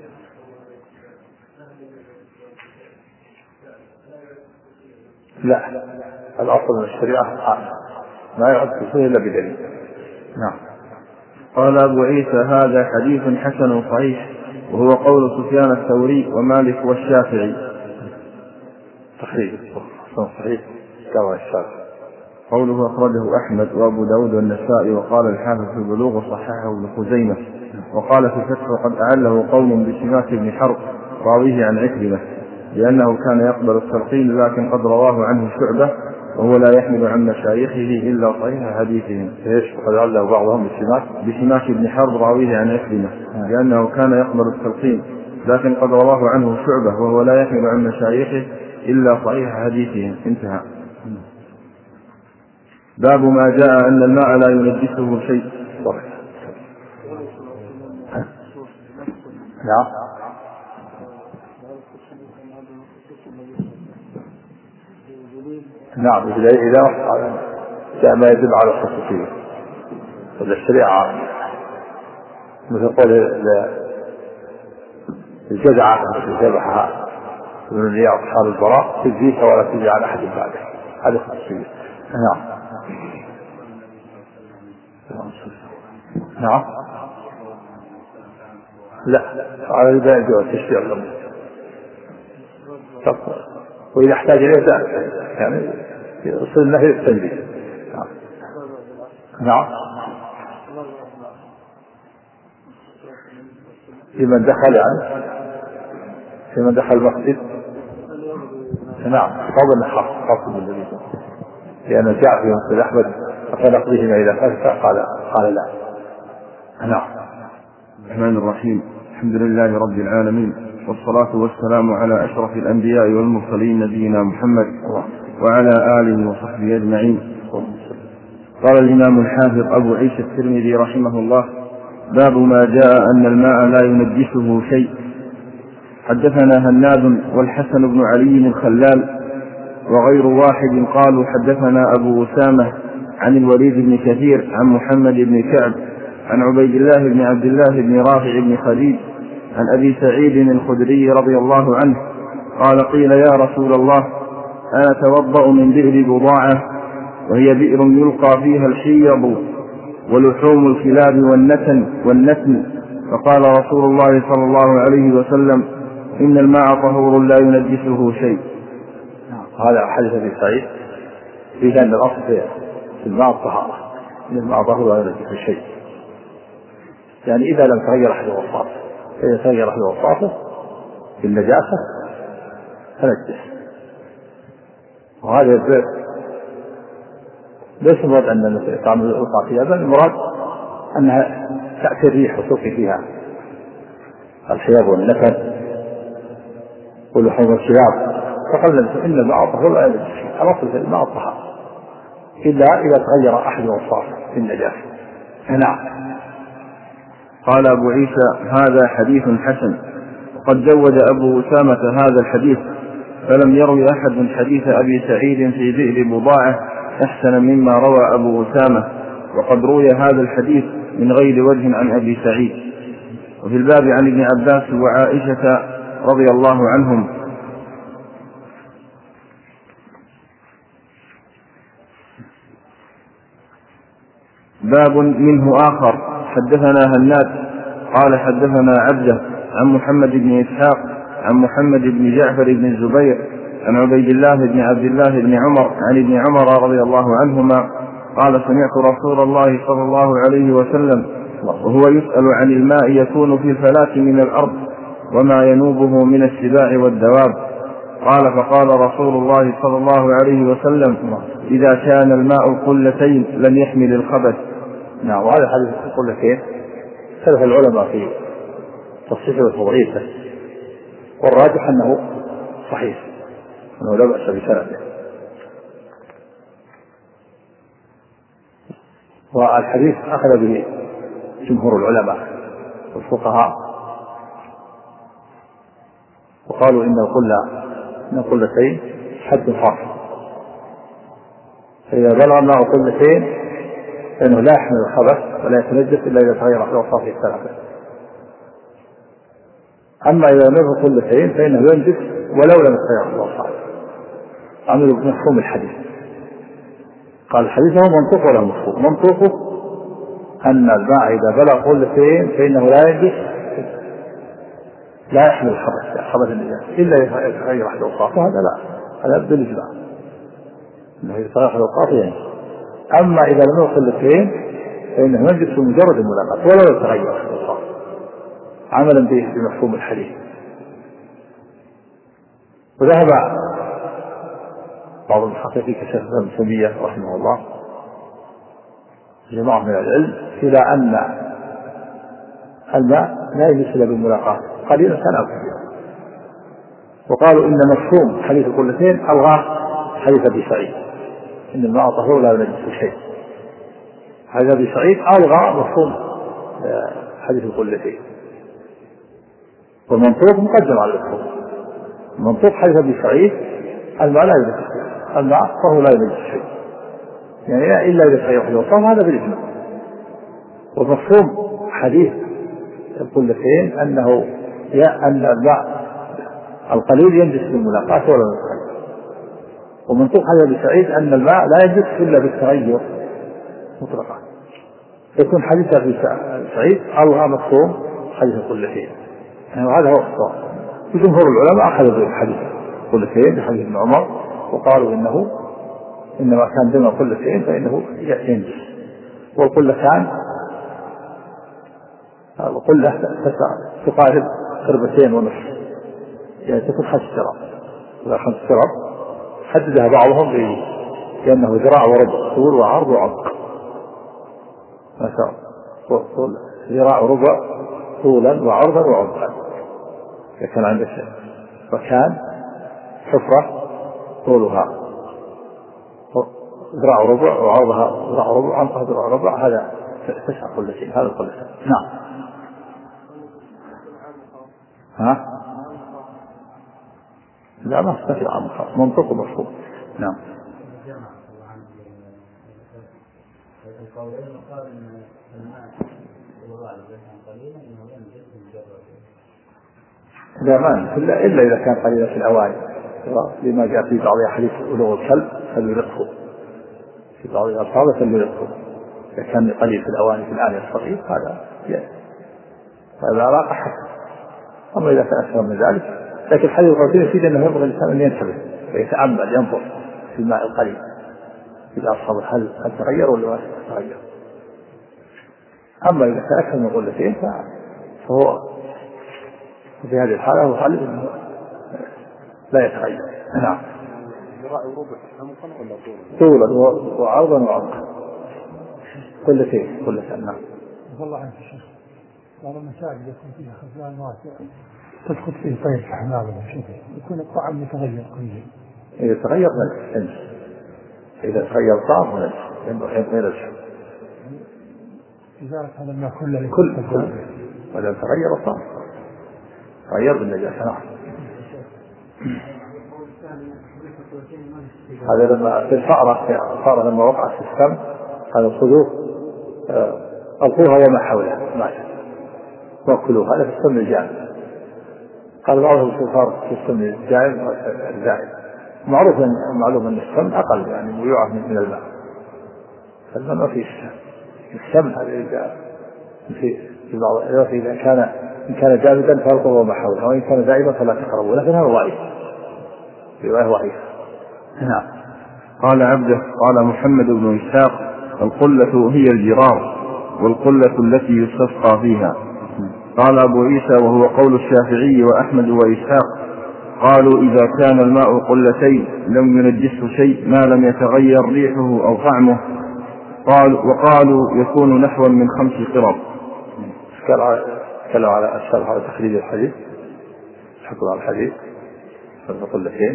Speaker 2: لا، الأصل من الشريعة ما يعد فيه إلا بدليل. نعم.
Speaker 4: قال أبو عيسى: هذا حديث حسن صحيح، وهو قول سفيان الثوري ومالك والشافعي.
Speaker 2: صحيح كما الشافعي.
Speaker 4: قوله أخرجه أحمد وأبو داود والنسائي، وقال الحافظ في البلوغ وصححه ابن خزيمة، وقال في الفتح: وقد أعله قوم بسماك بن حرب راويه عن عكرمة، لأنه كان يقبل التلقين، لكن قد رواه عنه شعبة، وهو لا يحمل عن مشايخه إلا صحيح حديثهم.
Speaker 2: وقد أعله بعضهم
Speaker 4: بسماك بن حرب راويه عن عكرمة، لأنه كان يقبل التلقين، لكن قد رواه عنه شعبة، وهو لا يحمل عن مشايخه إلا صحيح حديثهم. انتهى. باب ما جاء أن الماء لا ينجسه شيء.
Speaker 2: نعم. إذا جاء ما يدل على الخصوصية والشريعة، مثل قول الجزعة التي ذبحها ابن الرياض أصحاب البراء: تجزيك ولا تجزي عن أحد بعدك. هذه خصوصية. نعم. لا، على البيع والتشريع الأمر، وإذا احتاج إليه ذلك يعني يصل النهي التنزيه. نعم. لمن دخل المسجد. نعم. طبعا خاص بالنبي، لأنه جاء في مسجد أحمد: فنقضيهما إلى فتح، قال لا. نعم.
Speaker 4: الرحمن الرحيم. الحمد لله رب العالمين، والصلاة والسلام على أشرف الأنبياء والمرسلين نبينا محمد وعلى آله وصحبه أجمعين. قال الإمام الحافظ أبو عيسى الترمذي رحمه الله: باب ما جاء أن الماء لا ينجسه شيء. حدثنا هناد والحسن بن علي الخلال وغير واحد قالوا حدثنا أبو أسامة عن الوليد بن كثير عن محمد بن كعب عن عبيد الله بن عبد الله بن رافع بن خديج
Speaker 1: عن أبي سعيد الخدري رضي الله عنه قال قيل يا رسول الله أنا أتوضأ من بئر بضاعة وهي بئر يلقى فيها الحيض ولحوم الكلاب والنتن فقال رسول الله صلى الله عليه وسلم إن الماء طهور لا ينجسه شيء.
Speaker 2: هذا حديث أبي سعيد في أن الأصل في الماء الطهارة، إن الماء طهور لا ينجسه شيء، يعني إذا لم تغير أحد وصفاته، إذا تغير أحد وصفاته بالنجاسة فنجس. وهذا ليس المراد أن تعمل الإلقاء فيها، بل المراد أنها تأتي الريح وتلقي فيها الحيض والنفر ولحوم الكلاب، فقال إن الماء طهور لا ينجسه شيء. الأصل في الماء الطهارة إلا إذا تغير أحد وصفاته بالنجاسة. نعم.
Speaker 1: قال أبو عيسى هذا حديث حسن. وقد زود أبو أسامة هذا الحديث فلم يروي أحد من حديث أبي سعيد في بئر بضاعة أحسن مما روى أبو أسامة، وقد روي هذا الحديث من غير وجه عن أبي سعيد. وفي الباب عن ابن عباس وعائشة رضي الله عنهم. باب منه آخر. حدثنا هناد قال حدثنا عبده عن محمد بن إسحاق عن محمد بن جعفر بن الزبير عن عبيد الله بن عبد الله بن عمر عن ابن عمر رضي الله عنهما قال سمعت رسول الله صلى الله عليه وسلم وهو يسأل عن الماء يكون في الفلاة من الأرض وما ينوبه من السباع والدواب. قال فقال رسول الله صلى الله عليه وسلم إذا كان الماء القلتين لم يحمل الخبث.
Speaker 2: نعم. وهذا حديث القلتين اختلف العلماء في تصحيحه وتضعيفه، والراجح أنه صحيح، أنه لا بأس بسنده. والحديث أخذ به جمهور العلماء والفقهاء، وقالوا إن القلتين حد فاصل، فإذا بلغ الماء قلتين فإنه لا يحمل الخبث ولا يتنجس إلا إذا تغير أحد أوصافه الثلاثة. أما إذا بلغ قلتين فإنه ينجس ولو لم يتغير أحد أوصافه. عملوا بمفهوم الحديث. قال الحديث هو منطوق ولا مفهوم؟ منطوقه أن الماء إذا بلغ قلتين فإنه لا ينجس، لا يحمل الخبث النجاسة إلا إذا يتغير أحد أوصافه. هذا لا، هذا بالإجماع إنه إذا تغير أحد أوصافه ينجس. أما إذا لم يبلغ قلتين فإنه ينجس بمجرد الملاقاة ولو يتغير أحد أوصافه، عملا بمفهوم الحديث. وذهب بعض المحققين كشيخ ابن تيمية رحمه الله جماعة من العلم إلى أن الماء لا يجلس إلا بالملاقاة قليلا كان أو كثيرا، وقالوا إن مفهوم حديث القلتين ألغاه حديث أبي سعيد إن الماء طهور لا ينجس شيء. حديث أبي سعيد ألغى مفهوم حديث القلتين، والمنطوق مقدم على المفهوم. المنطوق حديث أبي سعيد الماء لا ينجس شيء، الماء طهور لا ينجس شيء، يعني إلا إذا تغير أحد أوصافه، هذا بالإجماع. ومفهوم حديث القلتين أن الماء القليل ينجس بالملاقاة ولا بالتغير. ومنطوق حديث أبي سعيد أن الماء لا ينجس إلا بالتغير مطلقا، يكون حديث أبي سعيد ألغى مفهوم حديث القلتين. يعني وهذا هو الصواب. وجمهور العلماء أخذوا بالحديث القلتين بحديث ابن عمر وقالوا إنما كان بين القلتين فإنه ينجس. والقلتان القلة تقارب قربتين ونصف، يعني تكون 5 شراب. إذا 5 شراب حددها بعضهم بأنه ذراع وربع طول وعرض وعمق، ما شاء الله، ذراع وربع طولا وعرضا وعمقا. إذا كان عندك مكان حفرة طولها ذراع وربع وعرضها ذراع وربع وعمقها ذراع وربع، هذا تسع كل شيء، هذا كل شيء. نعم. ها؟ لا، ما استفيد عن خاص، منطق ومفهوم. نعم. لا مانع إلا إذا كان قليلا في الأواني، لما جاء في بعض أحاديث بلوغ الكلب فليرقه، في بعض الألفاظ فليرقه، إذا كان قليل في الأواني في الآن الصغير هذا راق حسن. أما إذا كان أكثر من ذلك، لكن الحديث الرسول يفيد أنه ينبغي الإنسان أن ينتبه ويتأمل ينظر في الماء القليل إذا أصاب هل تغير ولا ما تغير. أما إذا كان أكثر من قلتين فهو في هذه الحالة هو حال لا يتغير. نعم. طولا وعرضا وعمقا قلتين. نعم.
Speaker 6: والله عنك الشيخ بعض المساجد يكون فيها خزان واسع تدخل فيه طير حمام ولا شيء يكون الطعام متغير قليلا.
Speaker 2: إذا تغير نجس، إذا تغير طعم نجس ينبغي
Speaker 6: لذلك هذا ما كل
Speaker 2: وإذا تغير الطعم تغير بالنجاسة. نعم. هذا لما في الفأرة لما وقعت في السم هذا خذوه ألقوها وما حولها ماتت وأكلوها. هذا في السم الجامد. قال بعضهم في السم الزائد معلوم أن السم أقل يعني ويعرف من الماء، فالماء ما فيه السم. هذا في بعض إذا كان جامدا فألقوه وما حولها، وإن كان دائما فلا تقربوا، لكن هذا ضعيف رواية ضعيفة. نعم.
Speaker 1: قال عبده قال محمد بن إسحاق القلة هي الجرار والقلة التي يستسقى فيها. قال أبو عيسى وهو قول الشافعي وأحمد وإسحاق قالوا إذا كان الماء قلتين لم ينجسه شيء ما لم يتغير ريحه أو طعمه. وقالوا يكون نحوا من 5 قرب.
Speaker 2: تكلم على الشرح على تخريج الحديث، حكم على الحديث قلتين.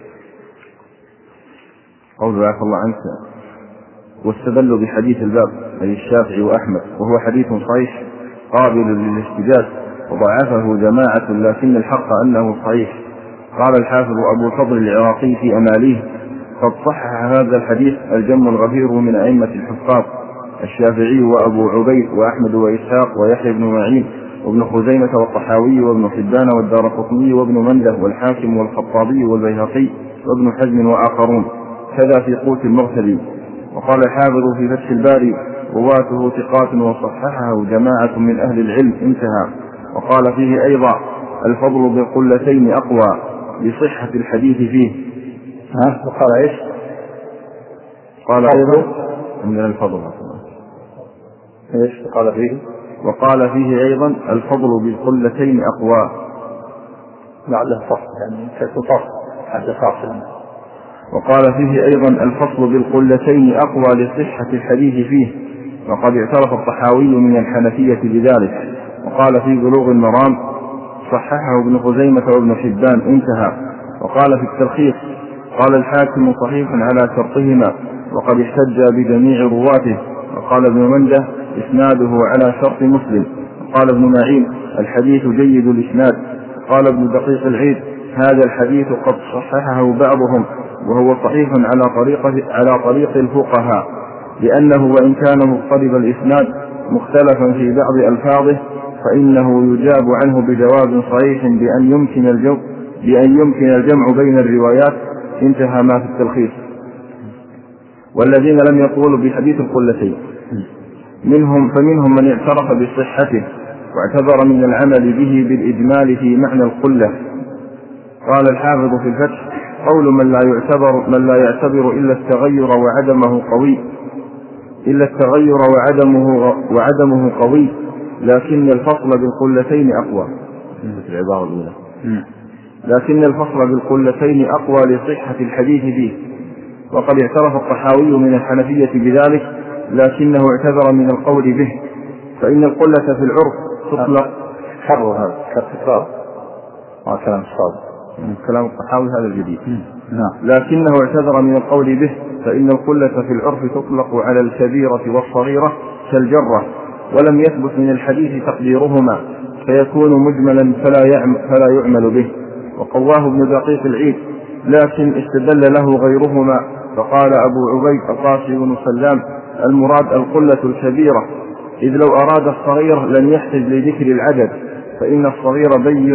Speaker 1: قول عفى الله عنك واستدلوا بحديث الباب أي الشافعي وأحمد وهو حديث صحيح قابل للاحتجاج وضعفه جماعة لكن الحق أنه صحيح. قال الحافظ أبو فضل العراقي في أماليه قد صحح هذا الحديث الجم الغفير من أئمة الحفاظ الشافعي وأبو عبيد وأحمد وإسحاق ويحيى بن معين وابن خزيمة والطحاوي وابن حبان والدارقطني وابن منده والحاكم والخطابي والبيهقي وابن حزم وآخرون، كذا في قوت المرسلي. وقال الحافظ في فتح الباري رواته ثقات وصححه جماعة من أهل العلم انتهى. وقال فيه أيضا الفضل بالقلتين أقوى لصحة الحديث فيه.
Speaker 2: وقال إيش؟
Speaker 1: قال أيضا من الفضل
Speaker 2: إيش قال فيه؟
Speaker 1: وقال فيه أيضا الفضل بالقلتين أقوى.
Speaker 2: لعله فصل يعني كتصف حتى فاصل.
Speaker 1: وقال فيه أيضا الفصل بالقلتين أقوى لصحة الحديث فيه. وقد اعترف الطحاوي من الحنفية بذلك. وقال في بلوغ المرام صححه ابن خزيمة وابن حبان انتهى. وقال في التلخيص قال الحاكم صحيح على شرطهما وقد احتج بجميع رواته. وقال ابن منده إسناده على شرط مسلم. وقال ابن معين الحديث جيد الإسناد. قال ابن دقيق العيد هذا الحديث قد صححه بعضهم وهو صحيح على طريق الفقهاء لأنه وإن كان مضطرب الإسناد مختلفا في بعض ألفاظه فإنه يجاب عنه بجواب صحيح بأن يمكن الجمع بين الروايات. انتهى ما في التلخيص. والذين لم يقولوا بحديث القلتين فمنهم من اعترف بصحته واعتذر من العمل به بالإجمال في معنى القلة. قال الحافظ في الفتح قول من لا يعتبر إلا التغير وعدمه قوي لكن الفصل بالقلتين أقوى. العبارة الأولى لكن الفصل بالقلتين أقوى لصحة الحديث فيه. وقد اعترف الطحاوي من الحنفية بذلك لكنه اعتذر من القول به فإن القلة في العرف تطلق.
Speaker 2: حر هذا كالتكرار كلام الصادق
Speaker 1: كلام الطحاوي هذا الجديد. لكنه اعتذر من القول به فإن القلة في العرف تطلق على الكبيرة والصغيرة كالجرة ولم يثبت من الحديث تقديرهما فيكون مجملا فلا يعمل به. وقواه ابن دقيق العيد لكن استدل له غيرهما فقال أبو عبيد القاسي بن سلام المراد القلة الكبيرة إذ لو أراد الصغير لم يحتج لذكر العدد فإن الصغير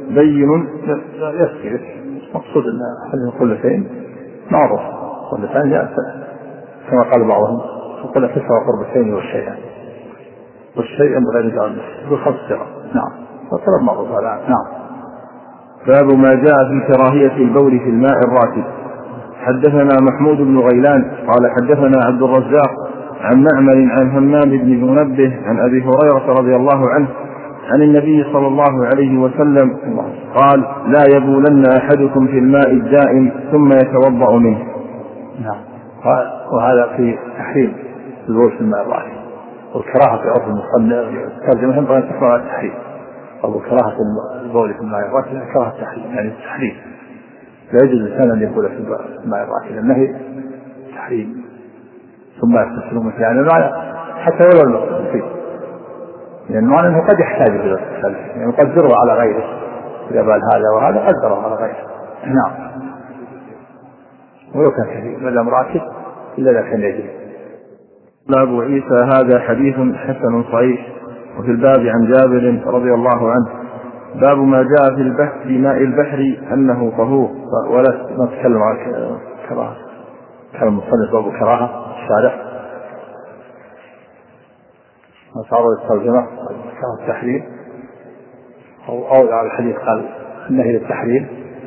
Speaker 1: بين.
Speaker 2: يسكت. مقصود أن حديث القلتين معروف، القلتان جاء كما قال بعضهم القلة تسع قربتين والشيئان، والشيء بغير جانب بخمس سرى. نعم، وطلب معروف هذا. نعم.
Speaker 1: باب ما جاء في كراهية البول في الماء الراكد. حدثنا محمود بن غيلان قال حدثنا عبد الرزاق عن معمر عن همام بن منبه عن أبي هريرة رضي الله عنه عن النبي صلى الله عليه وسلم قال لا يبولن أحدكم في الماء الدائم ثم يتوضأ منه.
Speaker 2: نعم. وهذا في تحريم البول في الماء الراكد، والكراهة في عرف المصنف ترجمة هم بغير تكون على التحريم، أو كراهة البول في الماء الراكد كراهة التحريم، يعني التحريم لا يجوز الإنسان أن يبول في الماء الراكد، النهي تحريم ثم يغتسل منه، يعني حتى ولو المغتسل فيه، لأنه يعني قد يحتاج إلى الاغتسال، يعني يقدره على غيره إذا بال هذا وهذا قدره على غيره. نعم. ولو كان كثير ما دام راكد إلا إذا كان يجري.
Speaker 1: أبو عيسى هذا حديث حسن صحيح. وفي الباب عن جابر رضي الله عنه باب ما جاء في البحر في ماء البحر أنه طهور.
Speaker 2: ولا نتكلم عن كراهة، كان المصنف باب كراهة الشارع أصعب الترجمة كراهة التحريم، أو على الحديث قال النهي للتحريم.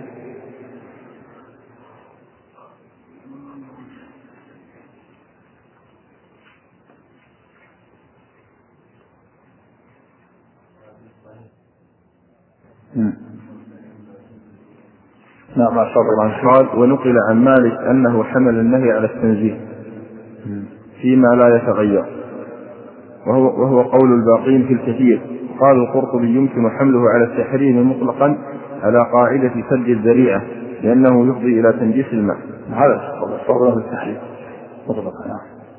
Speaker 2: نعم. ما شاء الله.
Speaker 1: قال ونقل عن مالك أنه حمل النهي على التنزيه فيما لا يتغير، وهو قول الباقين في الكثير. قال القرطبي يمكن حمله على التحريم مطلقا على قاعدة سد الذريعة لأنه يفضي إلى تنجيس الماء.
Speaker 2: هذا صورة التحريم مطلقا.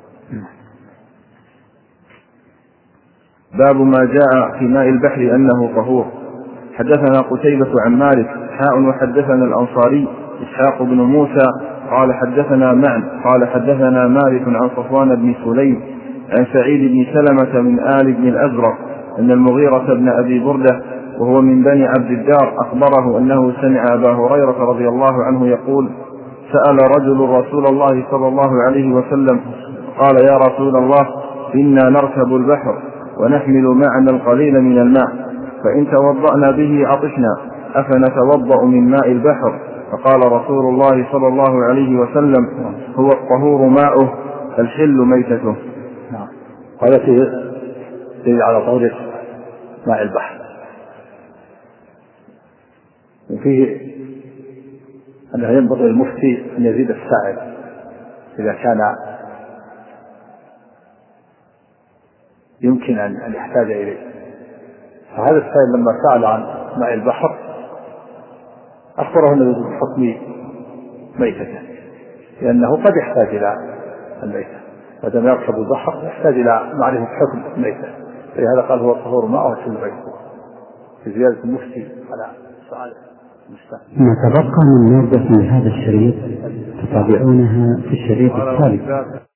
Speaker 1: باب ما جاء في ماء البحر أنه طهور. حدثنا قتيبة عن مالك وحدثنا الأنصاري إسحاق بن موسى قال حدثنا معن قال حدثنا مالك عن صفوان بن سليم عن سعيد بن سلمة من آل بن الأزرق أن المغيرة بن أبي بردة وهو من بني عبد الدار أخبره أنه سمع أبا هريرة رضي الله عنه يقول سأل رجل رسول الله صلى الله عليه وسلم قال يا رسول الله إنا نركب البحر ونحمل معنا القليل من الماء فإن توضأنا به عطشنا أفنتوضأ من ماء البحر؟ فقال رسول الله صلى الله عليه وسلم هو الطهور ماؤه الحل ميتته.
Speaker 2: قال فيه على طهور ماء البحر، وفيه أنه ينبغي المفتي أن يزيد السائل إذا كان يمكن أن يحتاج إليه. فهذا السائل لما سأل عن ماء البحر أخبره أنه بحكم ميتته، لأنه قد يحتاج إلى الميتة، ودم يركب البحر يحتاج إلى معرفة حكم الميتة، فلهذا قال هو الطهور ماءه الحل ميتته في زيادة المفتي على سؤال المستهل.
Speaker 7: ما تبقى من مادة في هذا الشريط تتابعونها في الشريط التالي.